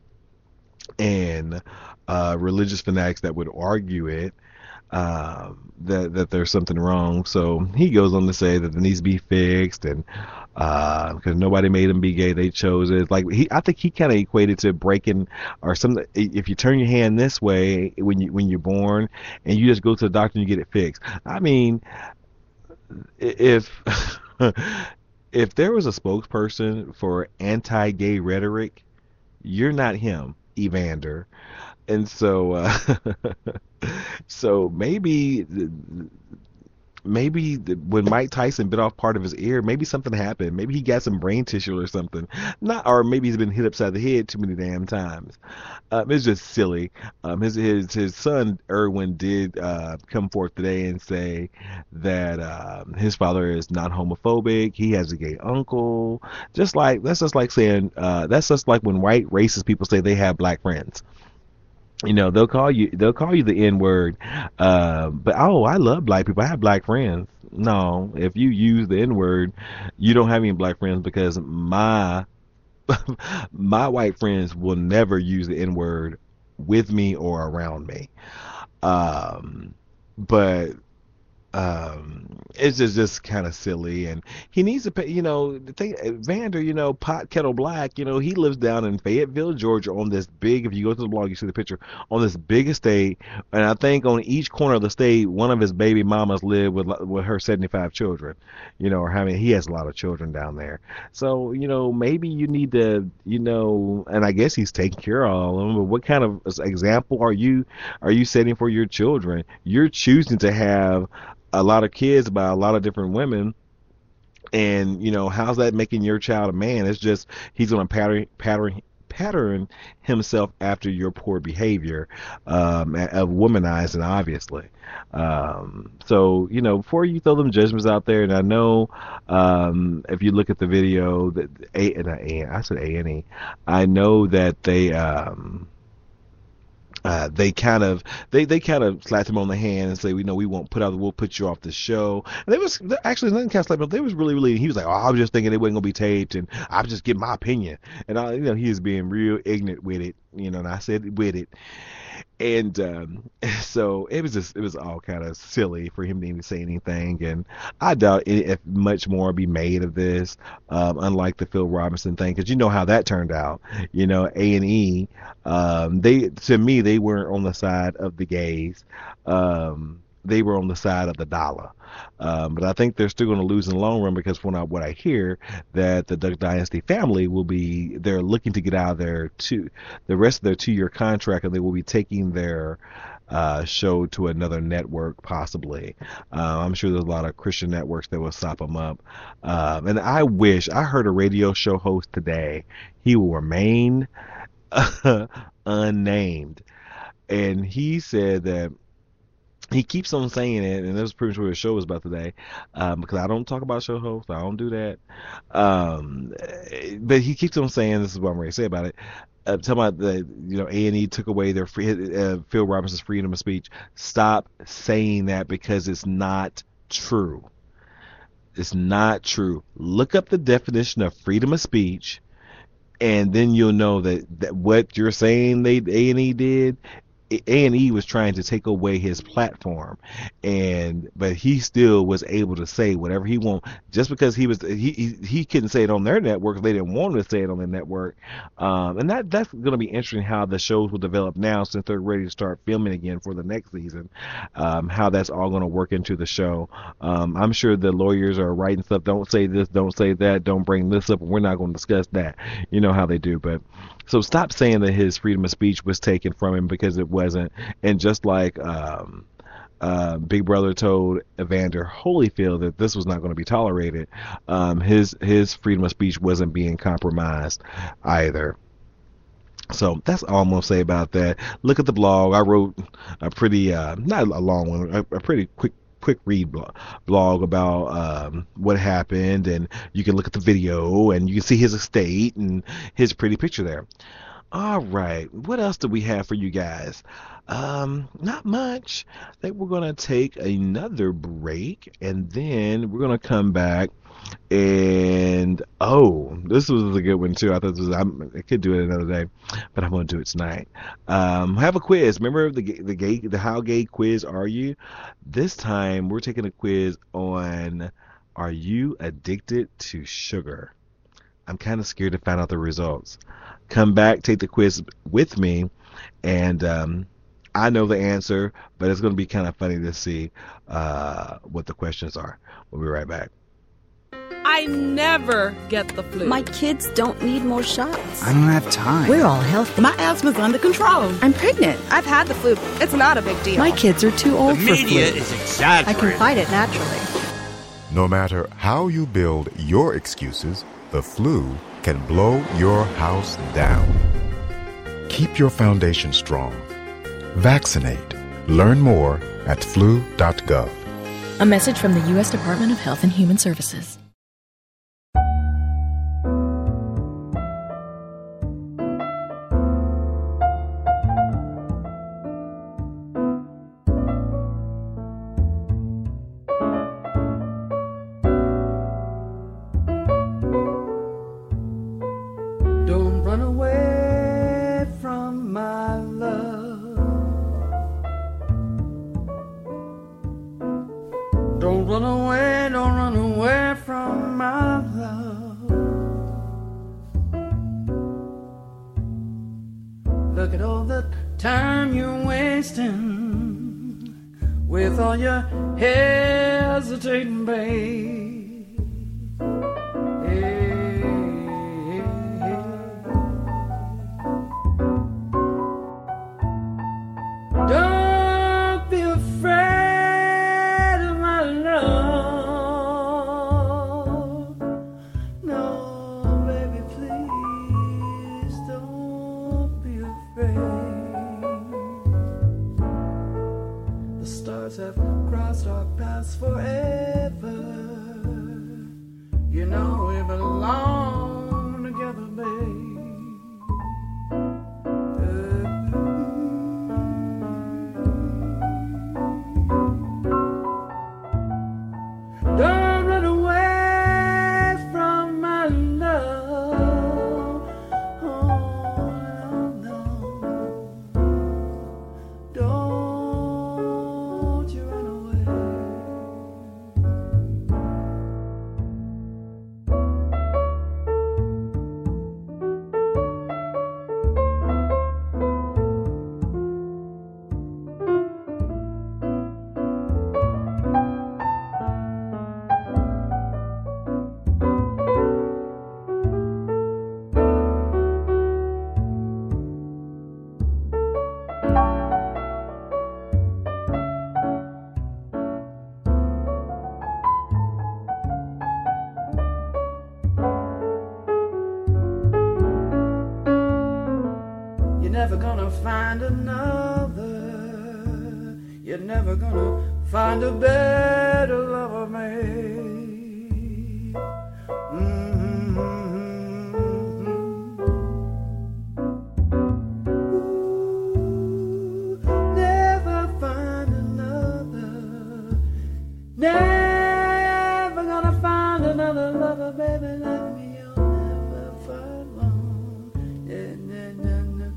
and uh, religious fanatics that would argue it. Um, that that there's something wrong. So he goes on to say that it needs to be fixed, and uh, because nobody made him be gay, they chose it. Like he, I think he kind of equated to breaking or something. If you turn your hand this way when you when you're born, and you just go to the doctor and you get it fixed. I mean, if if there was a spokesperson for anti-gay rhetoric, you're not him, Evander. And so, uh, so maybe, maybe when Mike Tyson bit off part of his ear, maybe something happened. Maybe he got some brain tissue or something. Not, or maybe he's been hit upside the head too many damn times. Um, it's just silly. Um, his his his son Erwin did uh, come forth today and say that um, his father is not homophobic. He has a gay uncle. Just like that's just like saying uh, that's just like when white racist people say they have black friends. You know, they'll call you they'll call you the N word, uh, but oh, I love black people. I have black friends. No, if you use the N word, you don't have any black friends, because my my white friends will never use the N word with me or around me. Um, but um, it's just just kind of silly, and he needs to pay. You know, the thing, Vander, you know, pot kettle black. You know, he lives down in Fayetteville, Georgia, on this big. If you go to the blog, you see the picture on this big estate, and I think on each corner of the state, one of his baby mamas live with with her seventy-five children. You know, or how many? He has a lot of children down there. So you know, maybe you need to, you know, and I guess he's taking care of all of them. But what kind of example are you are you setting for your children? You're choosing to have a lot of kids by a lot of different women, and you know, how's that making your child a man? It's just he's going to pattern pattern pattern himself after your poor behavior um, of womanizing, obviously. Um, so you know, before you throw them judgments out there, and I know um, if you look at the video that a and a I said A and E, I know that they. Um, Uh, they kind of they, they kind of slapped him on the hand and say, we know we won't put out we'll put you off the show. And they was actually nothing kind of slapped him. They was really really he was like, oh, I was just thinking it wasn't gonna be taped, and I was just giving my opinion. And I, you know, he was being real ignorant with it, you know. And I said with it, and um, so it was just it was all kind of silly for him to even say anything. And I doubt it, if much more be made of this, um, unlike the Phil Robinson thing, because you know how that turned out. You know, A and E, um, they to me they weren't on the side of the gays. Um, they were on the side of the dollar. Um, but I think they're still going to lose in the long run because from what I hear, that the Duck Dynasty family will be, they're looking to get out of their two, the rest of their two-year contract, and they will be taking their uh, show to another network possibly. Uh, I'm sure there's a lot of Christian networks that will sop them up. Um, and I wish, I heard a radio show host today, he will remain unnamed. And he said that he keeps on saying it, and that's pretty much what the show was about today, um, because I don't talk about show hosts. I don't do that. Um, but he keeps on saying, this is what I'm ready to say about it, uh, talking about the, you know, A and E took away their free, uh, Phil Robinson's freedom of speech. Stop saying that because it's not true. It's not true. Look up the definition of freedom of speech, and then you'll know that, that what you're saying they A and E did, A and E was trying to take away his platform, and but he still was able to say whatever he want, just because he was he he, he couldn't say it on their network. They didn't want him to say it on their network, um, and that that's going to be interesting how the shows will develop now since they're ready to start filming again for the next season. Um, how that's all going to work into the show. Um, I'm sure the lawyers are writing stuff. Don't say this. Don't say that. Don't bring this up. And we're not going to discuss that. You know how they do, but. So stop saying that his freedom of speech was taken from him, because it wasn't. And just like um, uh, Big Brother told Evander Holyfield that this was not going to be tolerated, um, his his freedom of speech wasn't being compromised either. So that's all I'm going to say about that. Look at the blog. I wrote a pretty, uh, not a long one, a, a pretty quick quick read blog, blog about um, what happened, and you can look at the video and you can see his estate and his pretty picture there. All right, what else do we have for you guys? Um, not much. I think we're going to take another break, and then we're going to come back. And oh, this was a good one too. I thought this was, I'm, I could do it another day, but I'm going to do it tonight. Um, have a quiz. Remember the the gay the how gay quiz are you? This time we're taking a quiz on, are you addicted to sugar? I'm kind of scared to find out the results. Come back, take the quiz with me, and um, I know the answer, but it's going to be kind of funny to see uh, what the questions are. We'll be right back. I never get the flu. My kids don't need more shots. I don't have time. We're all healthy. My asthma's under control. I'm pregnant. I've had the flu. It's not a big deal. My kids are too old the for flu. The media is exaggerating. I can fight it naturally. No matter how you build your excuses, the flu can blow your house down. Keep your foundation strong. Vaccinate. Learn more at flu dot gov. A message from the U S Department of Health and Human Services. Don't run away from my love. Don't run away, don't run away from my love. Look at all the time you're wasting with all your hesitating, babe. Hey, hey, hey. Don't be afraid of my love. No, baby, please don't be afraid. The stars have crossed our paths forever. gonna find another. You're never gonna find a better lover, me. Mm-hmm. Ooh, never find another. Never gonna find another lover, baby, like me. You'll never find one. Yeah, nah, nah, nah.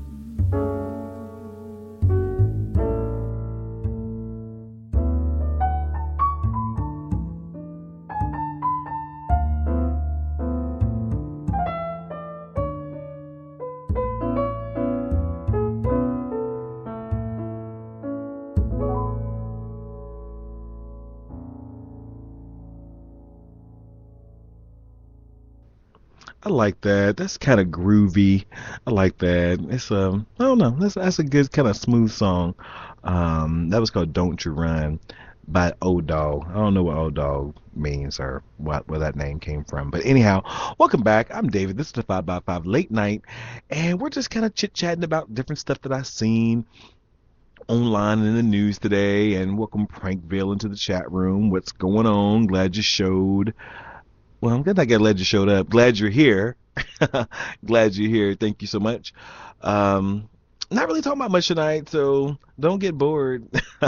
I like that. That's kind of groovy. I like that. It's um, I don't know. That's that's a good kind of smooth song. Um, that was called "Don't You Run" by Old Dog. I don't know what Old Dog means or what where that name came from. But anyhow, welcome back. I'm David. This is the Five by Five Late Night, and we're just kind of chit chatting about different stuff that I've seen online and in the news today. And welcome Prankville into the chat room. What's going on? Glad you showed. Well, I'm glad I got glad you showed up. Glad you're here. Glad you're here. Thank you so much. Um, not really talking about much tonight, so don't get bored.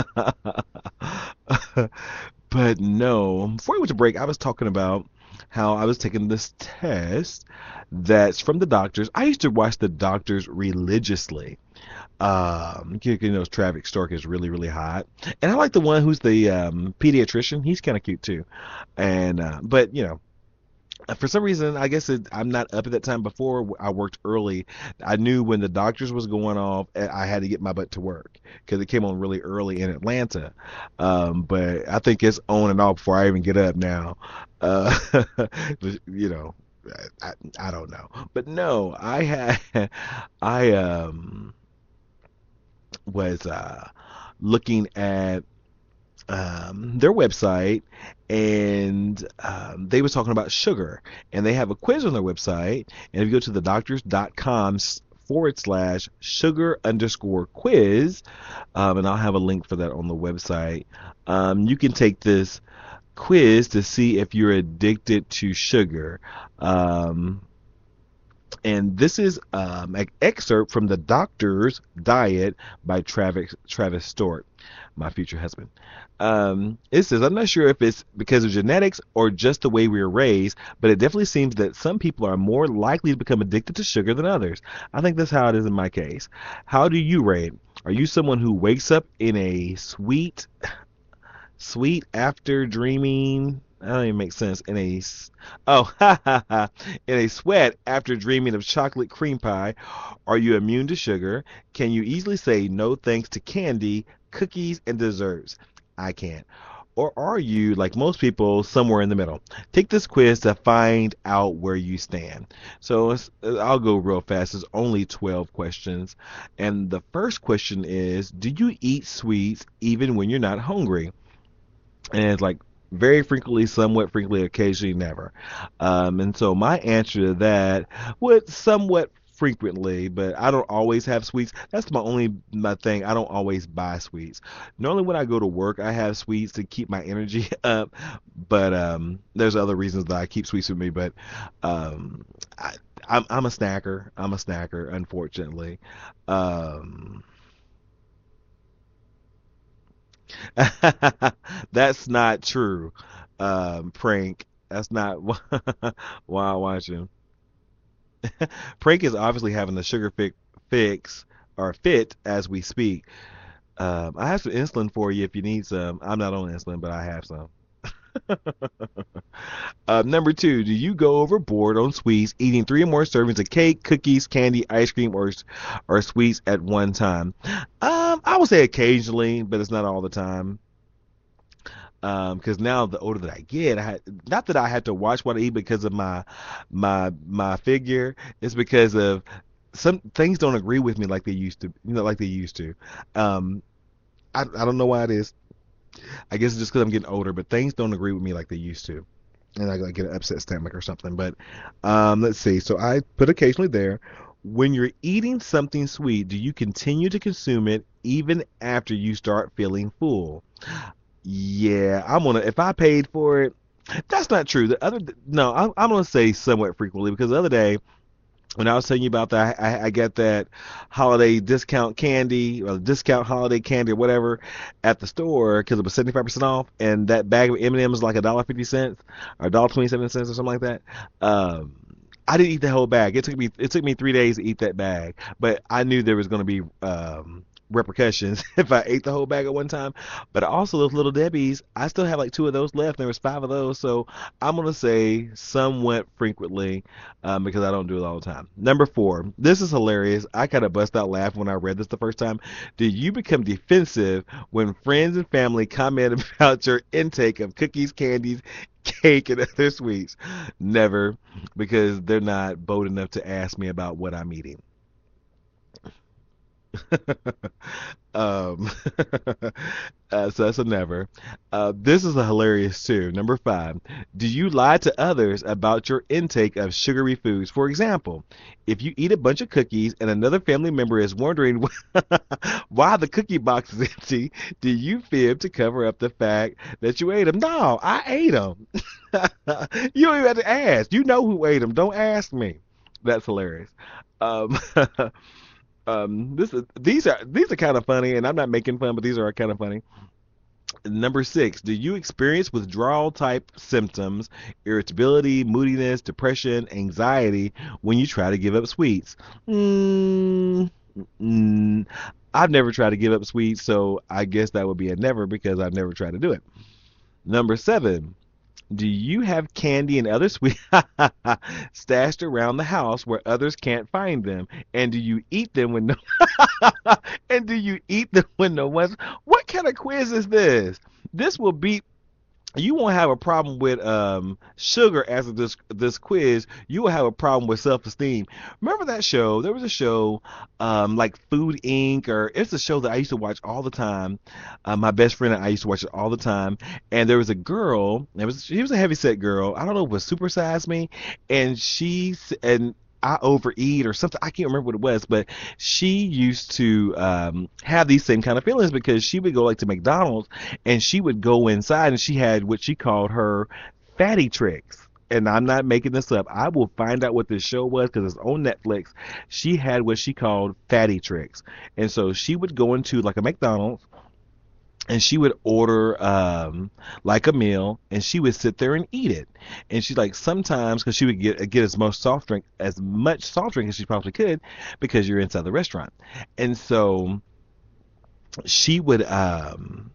But no, before we went to break, I was talking about how I was taking this test that's from the doctors. I used to watch the doctors religiously. Um, you know, Travis Stork is really, really hot, and I like the one who's the um, pediatrician. He's kind of cute too. And uh, but you know. For some reason, I guess it, I'm not up at that time. Before I worked early, I knew when the doctors was going off, I had to get my butt to work because it came on really early in Atlanta. Um, but I think it's on and off before I even get up now. Uh, you know, I, I don't know. But no, I had, I um was uh, looking at um, their website, and um, they was talking about sugar, and they have a quiz on their website, and if you go to the doctors dot com forward slash sugar underscore quiz, um, and I'll have a link for that on the website, um, you can take this quiz to see if you're addicted to sugar. Um, and this is um, an excerpt from The Doctor's Diet by Travis Travis Stork, my future husband. Um, it says, I'm not sure if it's because of genetics or just the way we were raised, but it definitely seems that some people are more likely to become addicted to sugar than others. I think that's how it is in my case. How do you rate? Are you someone who wakes up in a sweet, sweet after dreaming? That don't even make sense. In a, oh, ha ha ha, in a sweat after dreaming of chocolate cream pie? Are you immune to sugar? Can you easily say no thanks to candy, cookies, and desserts? I can't. Or are you, like most people, somewhere in the middle? Take this quiz to find out where you stand. So it's, I'll go real fast. It's only twelve questions. And the first question is, do you eat sweets even when you're not hungry? And it's like, very frequently, somewhat frequently, occasionally, never. Um, and so my answer to that would somewhat frequently, but I don't always have sweets. That's my only my thing. I don't always buy sweets. Normally when I go to work, I have sweets to keep my energy up, but um, there's other reasons that I keep sweets with me. But um, I, I'm, I'm a snacker. I'm a snacker, unfortunately. Um, that's not true. Um, prank. That's not why I'm watching. Prank is obviously having the sugar fi- fix or fit as we speak. Um, I have some insulin for you if you need some. I'm not on insulin, but I have some. uh, number two, do you go overboard on sweets, eating three or more servings of cake, cookies, candy, ice cream, or or sweets at one time? Um, I would say occasionally, but it's not all the time. Um, because now the older that I get, I had, not that I had to watch what I eat because of my my my figure. It's because of some things don't agree with me like they used to. You know, like they used to. Um, I I don't know why it is. I guess it's just because I'm getting older, but things don't agree with me like they used to, and I like get an upset stomach or something. But um, let's see. So I put occasionally there. When you're eating something sweet, do you continue to consume it even after you start feeling full? Yeah, I'm gonna. If I paid for it, that's not true. The other, no, I'm, I'm gonna say somewhat frequently because the other day when I was telling you about that, I, I got that holiday discount candy or discount holiday candy or whatever at the store because it was seventy-five percent off, and that bag of M and M's was like a dollar fifty cents or a dollar twenty-seven cents or something like that. Um, I didn't eat the whole bag. It took me it took me three days to eat that bag, but I knew there was going to be um, repercussions if I ate the whole bag at one time. But also those Little Debbie's, I still have like two of those left. There was five of those, so I'm gonna say somewhat frequently um, because I don't do it all the time. Number four, this is hilarious. I kind of bust out laughing when I read this the first time. Do you become defensive when friends and family comment about your intake of cookies, candies, cake, and other sweets? Never, because they're not bold enough to ask me about what I'm eating. um, uh, so that's a never. Uh, this is a hilarious too. Number five, do you lie to others about your intake of sugary foods? For example, if you eat a bunch of cookies and another family member is wondering why the cookie box is empty, do you fib to cover up the fact that you ate them? No, I ate them. You don't even have to ask. You know who ate them. Don't ask me. That's hilarious. Um, Um, this is these are these are kind of funny, and I'm not making fun, but these are kind of funny. Number six, do you experience withdrawal type symptoms, irritability, moodiness, depression, anxiety when you try to give up sweets? Mm, mm, I've never tried to give up sweets, so I guess that would be a never because I've never tried to do it. Number seven, do you have candy and other sweets stashed around the house where others can't find them? And do you eat them when no and do you eat them when no one's? What kind of quiz is this? This will beat. You won't have a problem with um, sugar as of this this quiz. You will have a problem with self-esteem. Remember that show? There was a show um, like Food Incorporated, or it's a show that I used to watch all the time. Uh, my best friend and I used to watch it all the time. And there was a girl. It was she was a heavyset girl. I don't know if it was Super Size Me, and she and. I overeat or something. I can't remember what it was, but she used to um, have these same kind of feelings because she would go like to McDonald's and she would go inside and she had what she called her fatty tricks. And I'm not making this up. I will find out what this show was because it's on Netflix. She had what she called fatty tricks. And so she would go into like a McDonald's and she would order um, like a meal, and she would sit there and eat it. And she's like, sometimes, because she would get get as much soft drink, as much soft drink as she probably could, because you're inside the restaurant. And so she would um,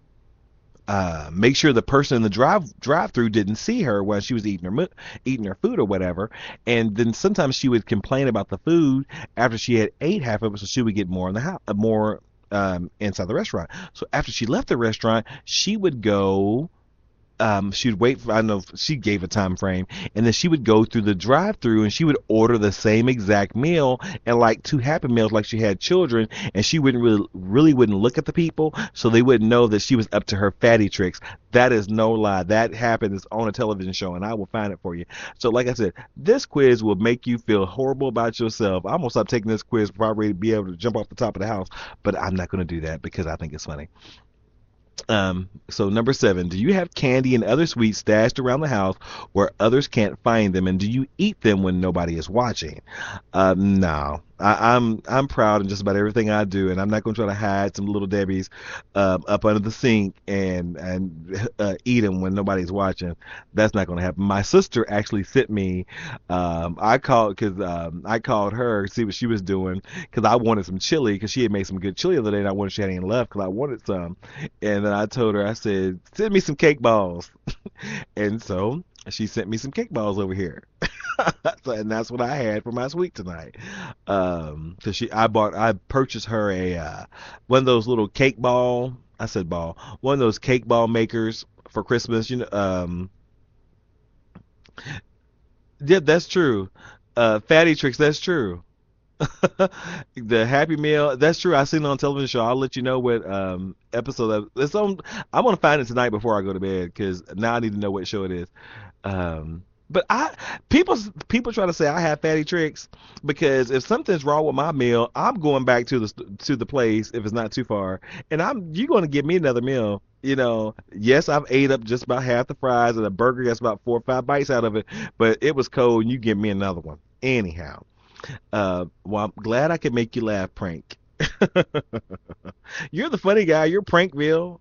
uh, make sure the person in the drive drive-through didn't see her while she was eating her eating her food or whatever. And then sometimes she would complain about the food after she had ate half of it, so she would get more in the house, more. Um, inside the restaurant. So after she left the restaurant, she would go um, she'd wait for, I don't know if she gave a time frame, and then she would go through the drive through and she would order the same exact meal and like two Happy Meals like she had children, and she wouldn't really, really wouldn't look at the people, so they wouldn't know that she was up to her fatty tricks. That is no lie. That happens on a television show, and I will find it for you. So like I said, this quiz will make you feel horrible about yourself. I'm going to stop taking this quiz, probably be able to jump off the top of the house, but I'm not going to do that because I think it's funny. Um, so number seven, do you have candy and other sweets stashed around the house where others can't find them, and do you eat them when nobody is watching? Uh, no, I, I'm I'm proud of just about everything I do, and I'm not going to try to hide some Little Debbie's uh, up under the sink and and uh, eat them when nobody's watching. That's not going to happen. My sister actually sent me. Um, I called because um, I called her to see what she was doing because I wanted some chili because she had made some good chili the other day, and I wanted she had any left because I wanted some, and then I told her, I said, send me some cake balls. And so she sent me some cake balls over here. So, and that's what I had for my sweet tonight. Um, so she, I bought, I purchased her a, uh, one of those little cake ball, I said ball, one of those cake ball makers for Christmas, you know, um, yeah, that's true. Uh, Fatty Tricks, that's true. The Happy Meal, that's true. I seen it on television show. I'll let you know what um episode of it's on. I'm gonna find it tonight before I go to bed because now I need to know what show it is. Um, But I people people try to say I have fatty tricks because if something's wrong with my meal, I'm going back to the to the place if it's not too far, and I'm you're going to give me another meal. You know, yes, I've ate up just about half the fries and a burger gets about four or five bites out of it, but it was cold and you give me another one. Anyhow, uh, well, I'm glad I could make you laugh, Prank. You're the funny guy. You're Prankville.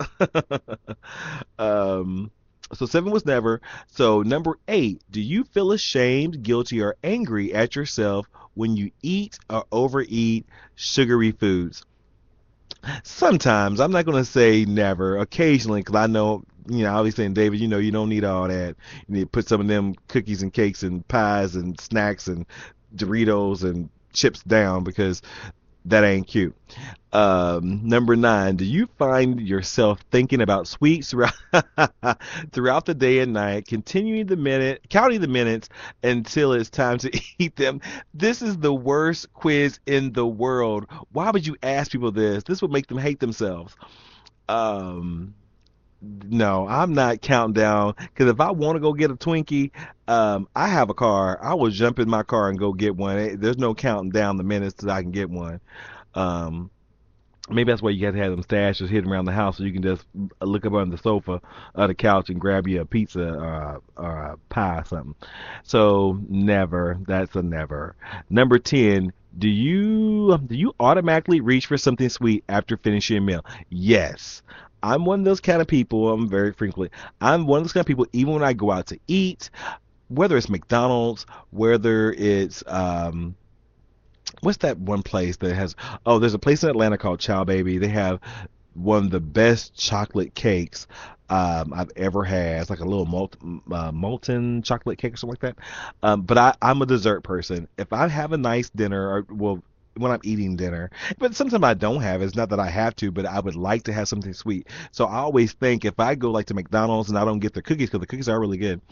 um. So seven was never. So number eight, do you feel ashamed, guilty, or angry at yourself when you eat or overeat sugary foods? Sometimes. I'm not going to say never. Occasionally, because I know, you know, I always saying, David, you know, you don't need all that. You need to put some of them cookies and cakes and pies and snacks and Doritos and chips down because that ain't cute. Um, number nine, do you find yourself thinking about sweets throughout, throughout the day and night, continuing the minute, counting the minutes until it's time to eat them? This is the worst quiz in the world. Why would you ask people this? This would make them hate themselves. Um, no, I'm not counting down because if I want to go get a Twinkie, um, I have a car. I will jump in my car and go get one. There's no counting down the minutes that I can get one. Um, maybe that's why you got to have them stashes hidden around the house so you can just look up on the sofa or the couch and grab you a pizza or, or a pie or something. So never. That's a never. Number ten. Do you do you automatically reach for something sweet after finishing a meal? Yes. I'm one of those kind of people. I'm very frequently. I'm one of those kind of people. Even when I go out to eat, whether it's McDonald's, whether it's um, what's that one place that has? Oh, there's a place in Atlanta called Chow Baby. They have one of the best chocolate cakes um, I've ever had. It's like a little molten, uh, molten chocolate cake or something like that. Um, but I, I'm a dessert person. If I have a nice dinner, or well. when I'm eating dinner, but sometimes I don't have it. It's not that I have to, but I would like to have something sweet. So I always think if I go like to McDonald's and I don't get the cookies, because the cookies are really good.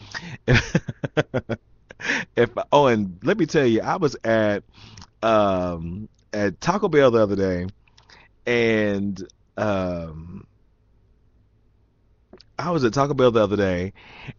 if oh, and let me tell you, I was at um at Taco Bell the other day, and um I was at Taco Bell the other day,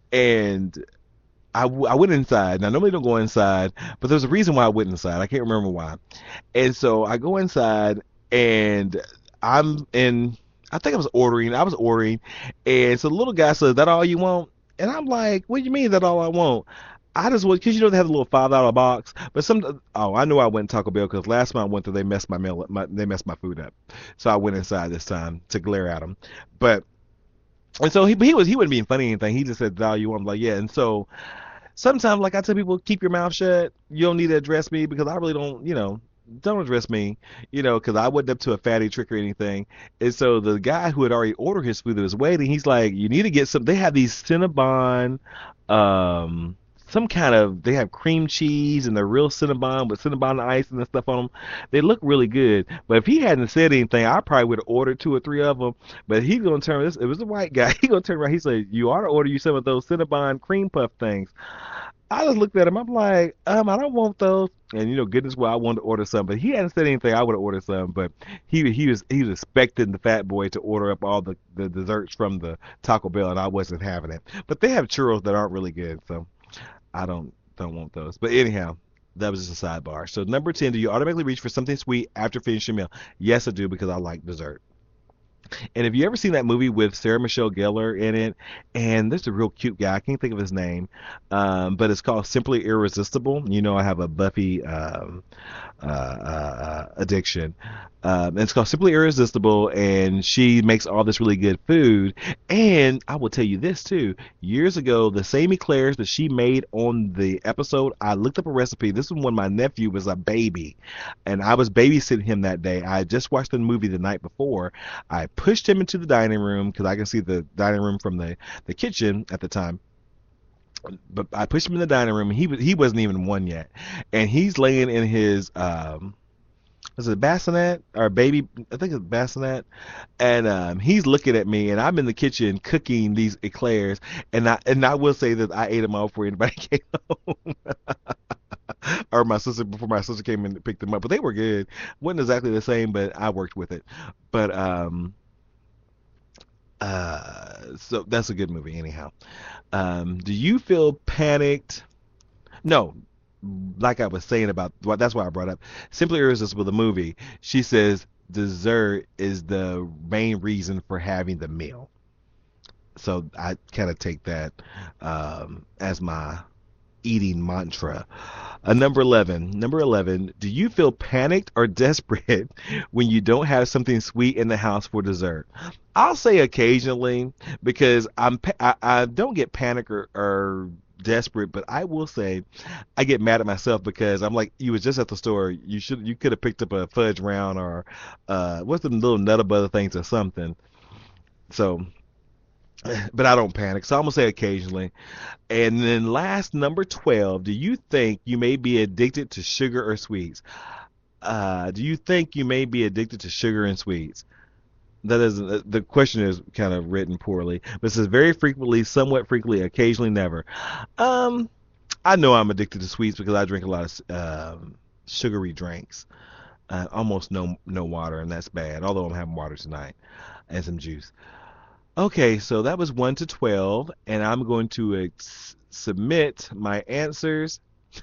and I, I went inside. Now, normally don't go inside, but there's a reason why I went inside. I can't remember why. And so I go inside, and I'm in, I think I was ordering. I was ordering. And so the little guy says, that all you want? And I'm like, what do you mean that all I want? I just want, because you know they have a little five dollar box. But some, oh, I know I went to Taco Bell because last time I went there, they messed my meal, my, they messed my food up. So I went inside this time to glare at them. But, and so he, he was, he wasn't being funny or anything. He just said, that all you want? I'm like, yeah. And so, sometimes, like I tell people, keep your mouth shut. You don't need to address me because I really don't, you know, don't address me, you know, because I wasn't up to a fatty trick or anything. And so the guy who had already ordered his food that was waiting, he's like, you need to get some. They have these Cinnabon, um, some kind of, they have cream cheese and they're real Cinnabon with Cinnabon ice and stuff on them. They look really good. But if he hadn't said anything, I probably would have ordered two or three of them. But he's going to turn this, it was a white guy. He's going to turn around. He said, you ought to order you some of those Cinnabon cream puff things. I just looked at him. I'm like, um, I don't want those. And you know, goodness, well, I wanted to order some, but he hadn't said anything. I would have ordered some, but he he was he was expecting the fat boy to order up all the, the desserts from the Taco Bell, and I wasn't having it. But they have churros that aren't really good, so I don't don't want those. But anyhow, that was just a sidebar. So number ten, do you automatically reach for something sweet after finishing your meal? Yes, I do, because I like dessert. And have you ever seen that movie with Sarah Michelle Gellar in it? And there's a real cute guy. I can't think of his name. Um, but it's called Simply Irresistible. You know I have a Buffy um, uh, uh, addiction. Um, and it's called Simply Irresistible. And she makes all this really good food. And I will tell you this, too. Years ago, the same eclairs that she made on the episode, I looked up a recipe. This was when my nephew was a baby. And I was babysitting him that day. I just watched the movie the night before. I pushed him into the dining room because I can see the dining room from the, the kitchen at the time. But I pushed him in the dining room, and he was he wasn't even one yet, and he's laying in his um, was it bassinet or baby? I think it's bassinet, and um, he's looking at me, and I'm in the kitchen cooking these eclairs, and I and I will say that I ate them all before anybody came home. Or my sister, before my sister came in and picked them up, but they were good. Wasn't exactly the same, but I worked with it. But um, Uh, so that's a good movie, anyhow. Um, do you feel panicked? No, like I was saying about, well, that's why I brought up Simply Irresistible, the movie. She says dessert is the main reason for having the meal. So I kind of take that um, as my eating mantra. Uh, number eleven. Number eleven. Do you feel panicked or desperate when you don't have something sweet in the house for dessert? I'll say occasionally, because I'm I, I don't get panicked or, or desperate, but I will say I get mad at myself because I'm like, you was just at the store. You should you could have picked up a fudge round or uh, what's the little Nutter Butter things or something. So. But I don't panic, so I'm going to say occasionally. And then last, number twelve, do you think you may be addicted to sugar or sweets? Uh, do you think you may be addicted to sugar and sweets? That is, the question is kind of written poorly, but it says very frequently, somewhat frequently, occasionally, never. Um, I know I'm addicted to sweets because I drink a lot of um, sugary drinks. Uh, almost no no water, and that's bad, although I'm having water tonight and some juice. Okay, so that was one to twelve, and I'm going to ex- submit my answers.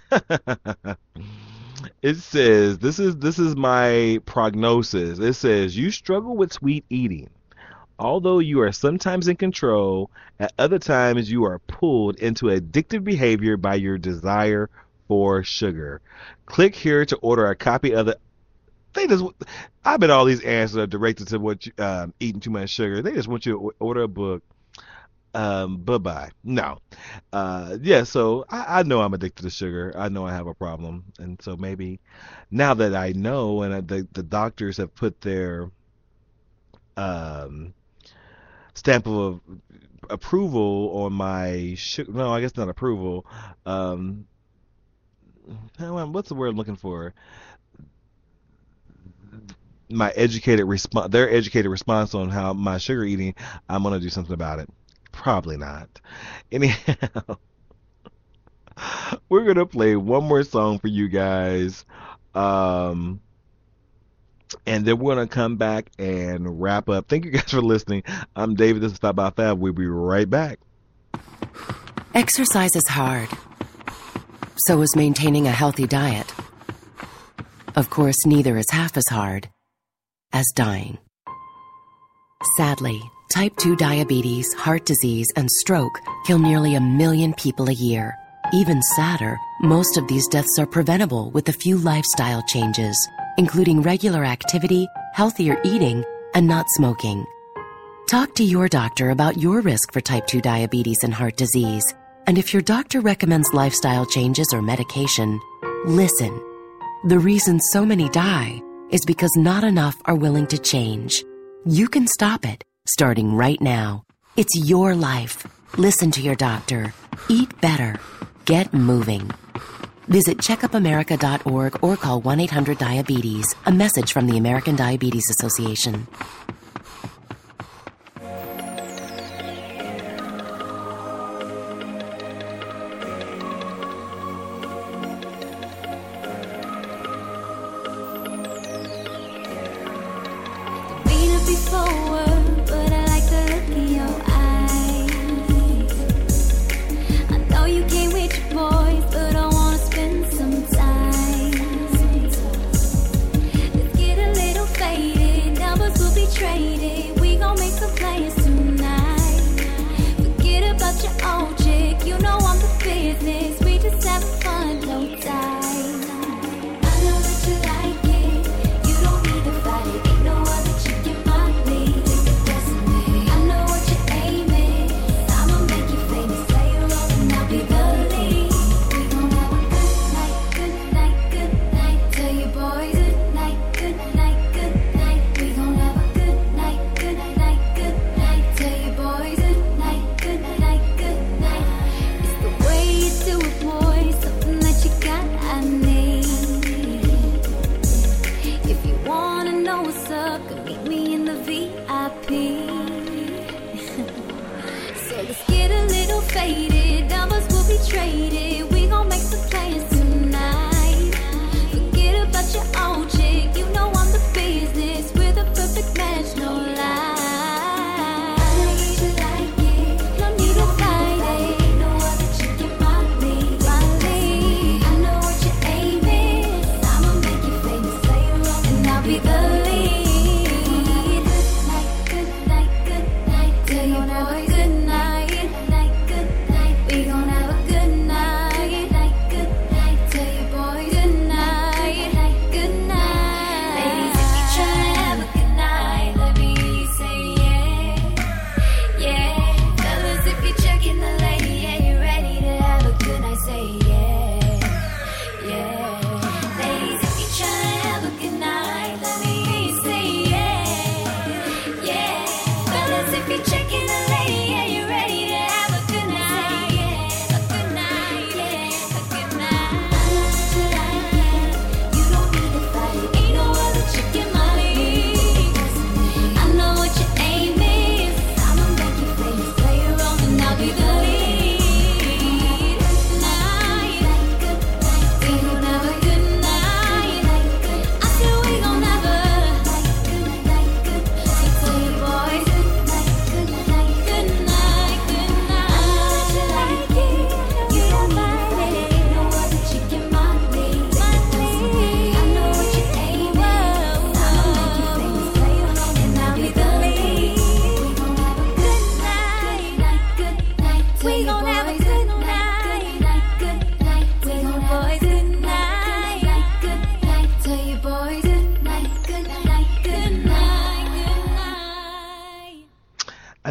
It says, this is this is my prognosis. It says, you struggle with sweet eating. Although you are sometimes in control, at other times you are pulled into addictive behavior by your desire for sugar. Click here to order a copy of the They just, I bet all these answers are directed to what you, um, eating too much sugar. They just want you to order a book. Um, bye bye. No. Uh, yeah. So I, I know I'm addicted to sugar. I know I have a problem, and so maybe now that I know, and the the doctors have put their um stamp of approval on my sugar. No, I guess not approval. Um, what's the word I'm looking for? My educated response, their educated response on how my sugar eating, I'm going to do something about it. Probably not. Anyhow, we're going to play one more song for you guys. Um, and then we're going to come back and wrap up. Thank you guys for listening. I'm David. This is Five by Five. We'll be right back. Exercise is hard. So is maintaining a healthy diet. Of course, neither is half as hard as dying. Sadly, type two diabetes, heart disease, and stroke kill nearly a million people a year. Even sadder, most of these deaths are preventable with a few lifestyle changes, including regular activity, healthier eating, and not smoking. Talk to your doctor about your risk for type two diabetes and heart disease, and if your doctor recommends lifestyle changes or medication, listen. The reason so many die is because not enough are willing to change. You can stop it, starting right now. It's your life. Listen to your doctor. Eat better. Get moving. Visit checkup america dot org or call one eight hundred diabetes. A message from the American Diabetes Association. Forward, but I like the look in your eyes. I know you came with your boys, but I wanna spend some time. Let's get a little faded, numbers will be traded.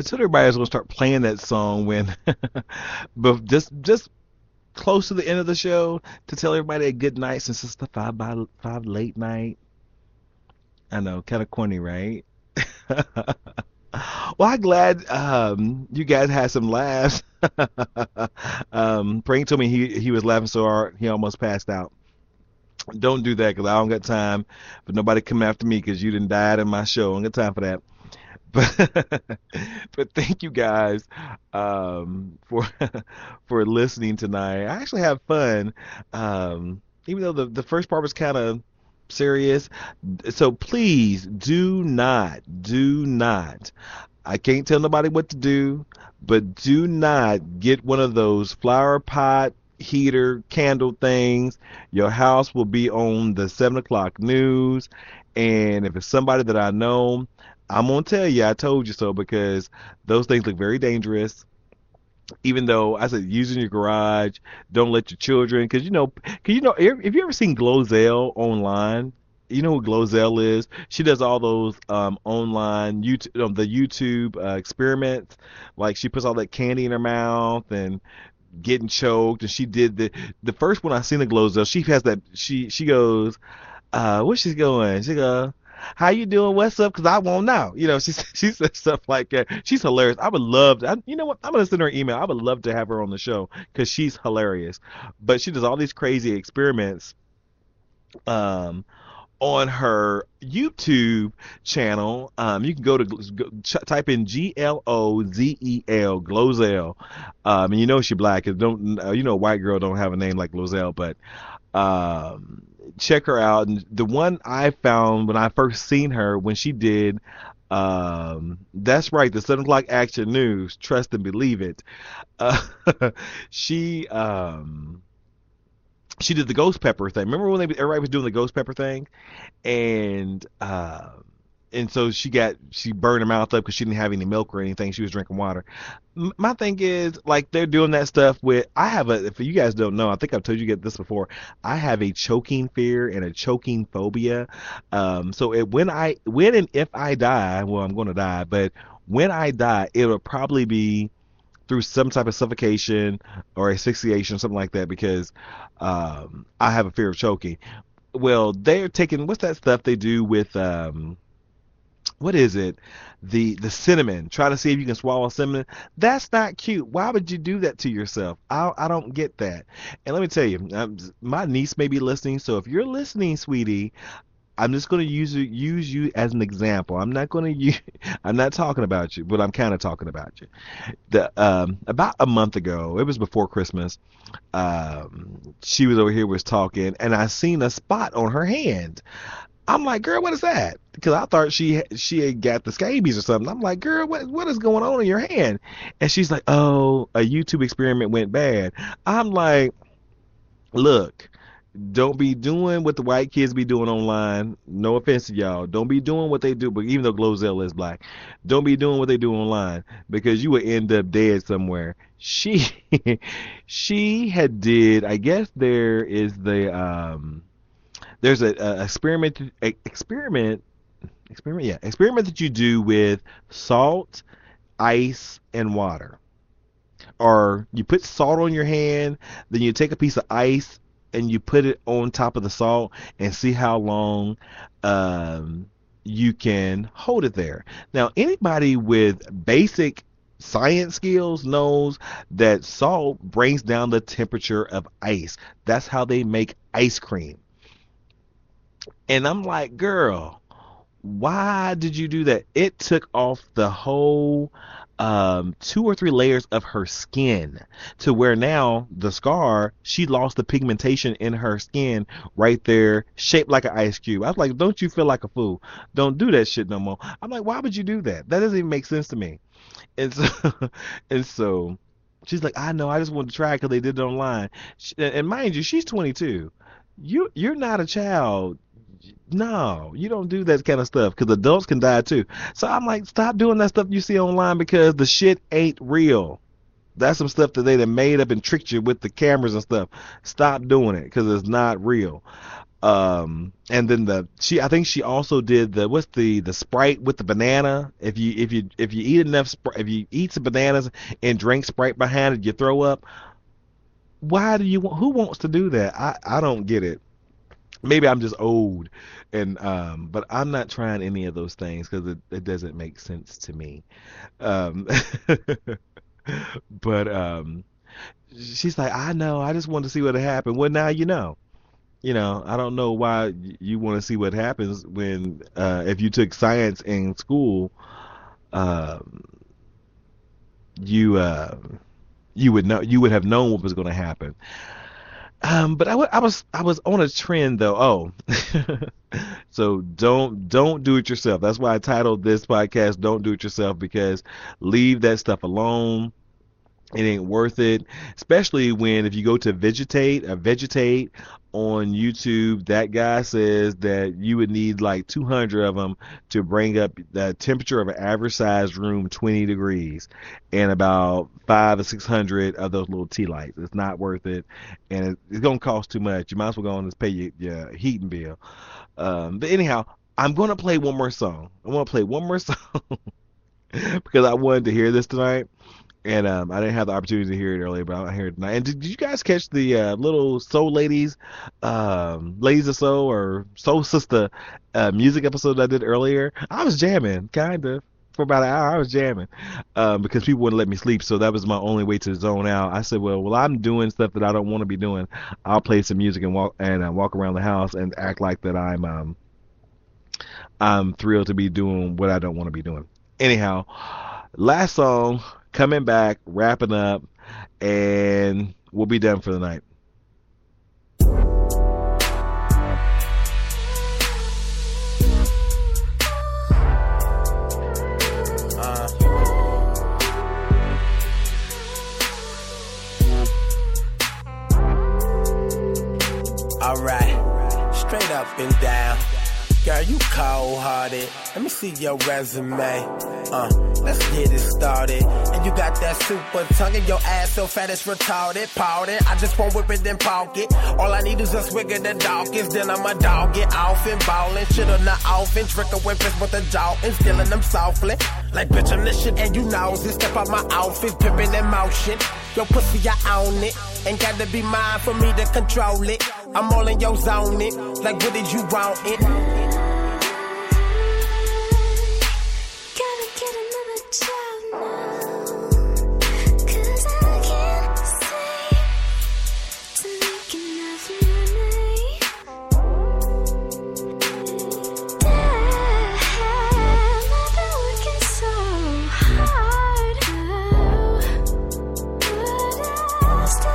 told everybody I was gonna start playing that song when, but just just close to the end of the show to tell everybody a good night since it's the five by five late night. I know, kind of corny, right? Well, I'm glad um, you guys had some laughs. um, Frank told me he he was laughing so hard he almost passed out. Don't do that because I don't got time for nobody coming after me because you didn't die in my show. I don't got time for that. But but thank you guys um, for for listening tonight. I actually have fun, um, even though the, the first part was kind of serious. So please do not, do not. I can't tell nobody what to do, but do not get one of those flower pot heater candle things. Your house will be on the seven o'clock news, and if it's somebody that I know, I'm gonna tell you I told you so, because those things look very dangerous. Even though I said use in your garage, don't let your children, because you know, cause you know, if you ever seen Glozell online, you know who Glozell is. She does all those um, online YouTube, um, the YouTube uh, experiments. Like she puts all that candy in her mouth and getting choked. And she did the the first one I seen the Glozell. She has that. She she goes, uh, where's she going? She goes, how you doing? What's up? Because I won't know. You know, she she says stuff like that. She's hilarious. I would love to. I, you know what? I'm gonna send her an email. I would love to have her on the show because she's hilarious. But she does all these crazy experiments um, on her YouTube channel. Um, you can go to go, ch- type in G L O Z E L Glozell. Um, and you know she black. Don't uh, you know a white girl don't have a name like Glozell, but um. check her out. And the one I found when I first seen her, when she did um that's right, the seven o'clock action news, trust and believe it, uh, she um she did the ghost pepper thing. Remember when they, everybody was doing the ghost pepper thing, and uh, and so she got she burned her mouth up because she didn't have any milk or anything. She was drinking water. M- my thing is, like, they're doing that stuff with. I have a. If you guys don't know, I think I've told you get this before. I have a choking fear and a choking phobia. Um, so it, when I when and if I die, well, I'm going to die, but when I die, it'll probably be through some type of suffocation or asphyxiation, something like that, because um, I have a fear of choking. Well, they're taking, what's that stuff they do with, um, what is it? The the cinnamon. Try to see if you can swallow cinnamon. That's not cute. Why would you do that to yourself? I I don't get that. And let me tell you, um, my niece may be listening, so if you're listening, sweetie, I'm just going to use you, use you as an example. I'm not going to use, I'm not talking about you, but I'm kind of talking about you. The um, about a month ago, it was before Christmas, um, she was over here, was talking, and I seen a spot on her hand. I'm like, girl, what is that? Because I thought she she had got the scabies or something. I'm like, girl, what what is going on in your hand? And she's like, oh, a YouTube experiment went bad. I'm like, look, don't be doing what the white kids be doing online. No offense to y'all. Don't be doing what they do. But even though Glozell is black, don't be doing what they do online, because you would end up dead somewhere. She she had did. I guess there is the um there's a, a experiment a, experiment experiment yeah experiment that you do with salt, ice, and water. Or you put salt on your hand, then you take a piece of ice and you put it on top of the salt and see how long um, you can hold it there. Now, anybody with basic science skills knows that salt brings down the temperature of ice. That's how they make ice cream. And I'm like, girl, why did you do that? It took off the whole um two or three layers of her skin, to where now the scar, she lost the pigmentation in her skin right there, shaped like an ice cube. I was like, don't you feel like a fool? Don't do that shit no more. I'm like, why would you do that? That doesn't even make sense to me. And so and so she's like, I know, I just wanted to try it because they did it online. And mind you, she's twenty-two. You you're not a child. No, you don't do that kind of stuff, because adults can die too. So I'm like, stop doing that stuff you see online, because the shit ain't real. That's some stuff that they done made up and tricked you with the cameras and stuff. Stop doing it, because it's not real. Um, and then the she I think she also did the what's the the Sprite with the banana. If you if you if you eat enough Spr- if you eat some bananas and drink Sprite behind it, you throw up. Why do you want? Who wants to do that? I I don't get it. Maybe I'm just old, and um, but I'm not trying any of those things because it, it doesn't make sense to me. Um, but um, she's like, I know, I just want to see what happened. Well, now you know. You know, I don't know why you want to see what happens when uh, if you took science in school, um, you uh, you would know you would have known what was going to happen. Um, but I, w- I was I was on a trend though. Oh, so don't don't do it yourself. That's why I titled this podcast "Don't Do It Yourself," because leave that stuff alone. It ain't worth it, especially when if you go to vegetate or vegetate on YouTube, that guy says that you would need like two hundred of them to bring up the temperature of an average sized room twenty degrees, and about five or six hundred of those little tea lights. It's not worth it, and it, it's gonna cost too much. You might as well go on and pay your, your heating bill. Um, but anyhow, I'm gonna play one more song. I want to play one more song because I wanted to hear this tonight. And um, I didn't have the opportunity to hear it earlier, but I hear it tonight. And did, did you guys catch the uh, little Soul Ladies, um, Ladies of Soul or Soul Sister uh, music episode I did earlier? I was jamming, kind of. For about an hour, I was jamming um, because people wouldn't let me sleep. So that was my only way to zone out. I said, well, well, I'm doing stuff that I don't want to be doing. I'll play some music and walk and uh, walk around the house and act like that I'm um, I'm thrilled to be doing what I don't want to be doing. Anyhow, last song. Coming back, wrapping up, and we'll be done for the night. Uh. All right, straight up and down. Girl, you cold-hearted. Let me see your resume. Uh, let's get it started. And you got that super tongue and your ass so fat it's retarded. Powder, I just won't whip it and poke it. All I need is a swig of the dawkins. Then I'ma dog it off and ballin'. Shit on the offense. Drinkin' whippers with the Daltons. Stealing them softly. Like, bitch, I'm the shit and you knows it. Step out my outfit, pimpin' in motion. Your pussy, I own it. Ain't gotta be mine for me to control it. I'm all in your zone it. Like, what did you want it?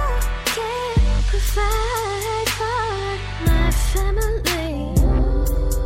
Provide for my family.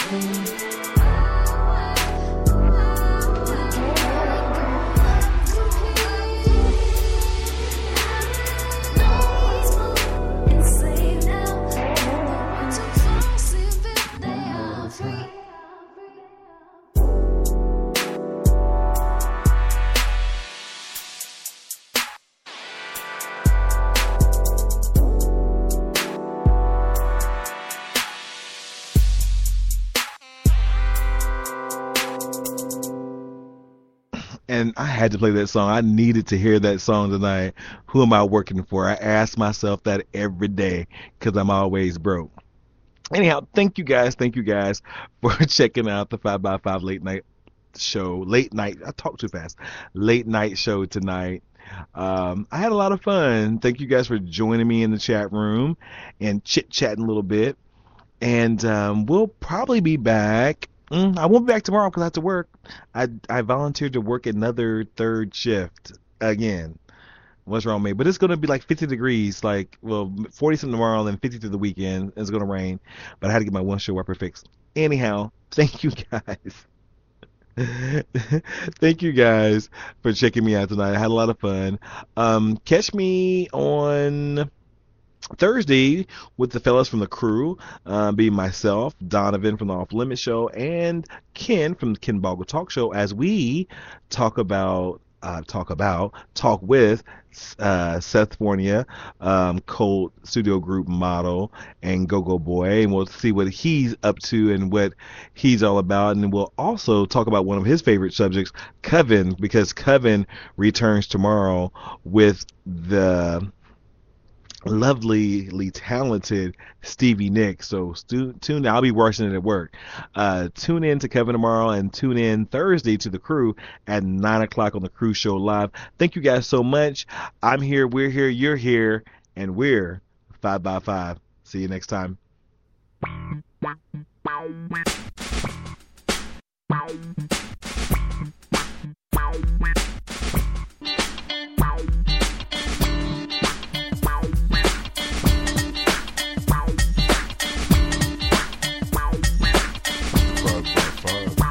And I had to play that song. I needed to hear that song tonight. Who am I working for? I ask myself that every day because I'm always broke. Anyhow, thank you guys. Thank you guys for checking out the five by five late night show. Late night. I talk too fast. Late night show tonight. Um, I had a lot of fun. Thank you guys for joining me in the chat room and chit-chatting a little bit. And um, we'll probably be back. Mm, I won't be back tomorrow because I have to work. I I volunteered to work another third shift again. What's wrong with me? But it's going to be like fifty degrees, like, well, forty something tomorrow and then fifty through the weekend. It's going to rain. But I had to get my one show wiper fixed. Anyhow, thank you guys. Thank you guys for checking me out tonight. I had a lot of fun. Um, catch me on Thursday with the fellas from the crew, uh, being myself, Donovan from the Off Limit Show, and Ken from the Ken Boggle Talk Show, as we talk about, uh, talk about, talk with uh, Seth Fornia, um, Cold Studio Group model, and Go-Go Boy, and we'll see what he's up to and what he's all about, and we'll also talk about one of his favorite subjects, Coven, because Coven returns tomorrow with the lovely, talented Stevie Nicks. So stu- tune in. I'll be watching it at work. Uh, tune in to Kevin tomorrow and tune in Thursday to the crew at nine o'clock on the Crew Show Live. Thank you guys so much. I'm here, we're here, you're here, and we're five by five. See you next time. Five by five.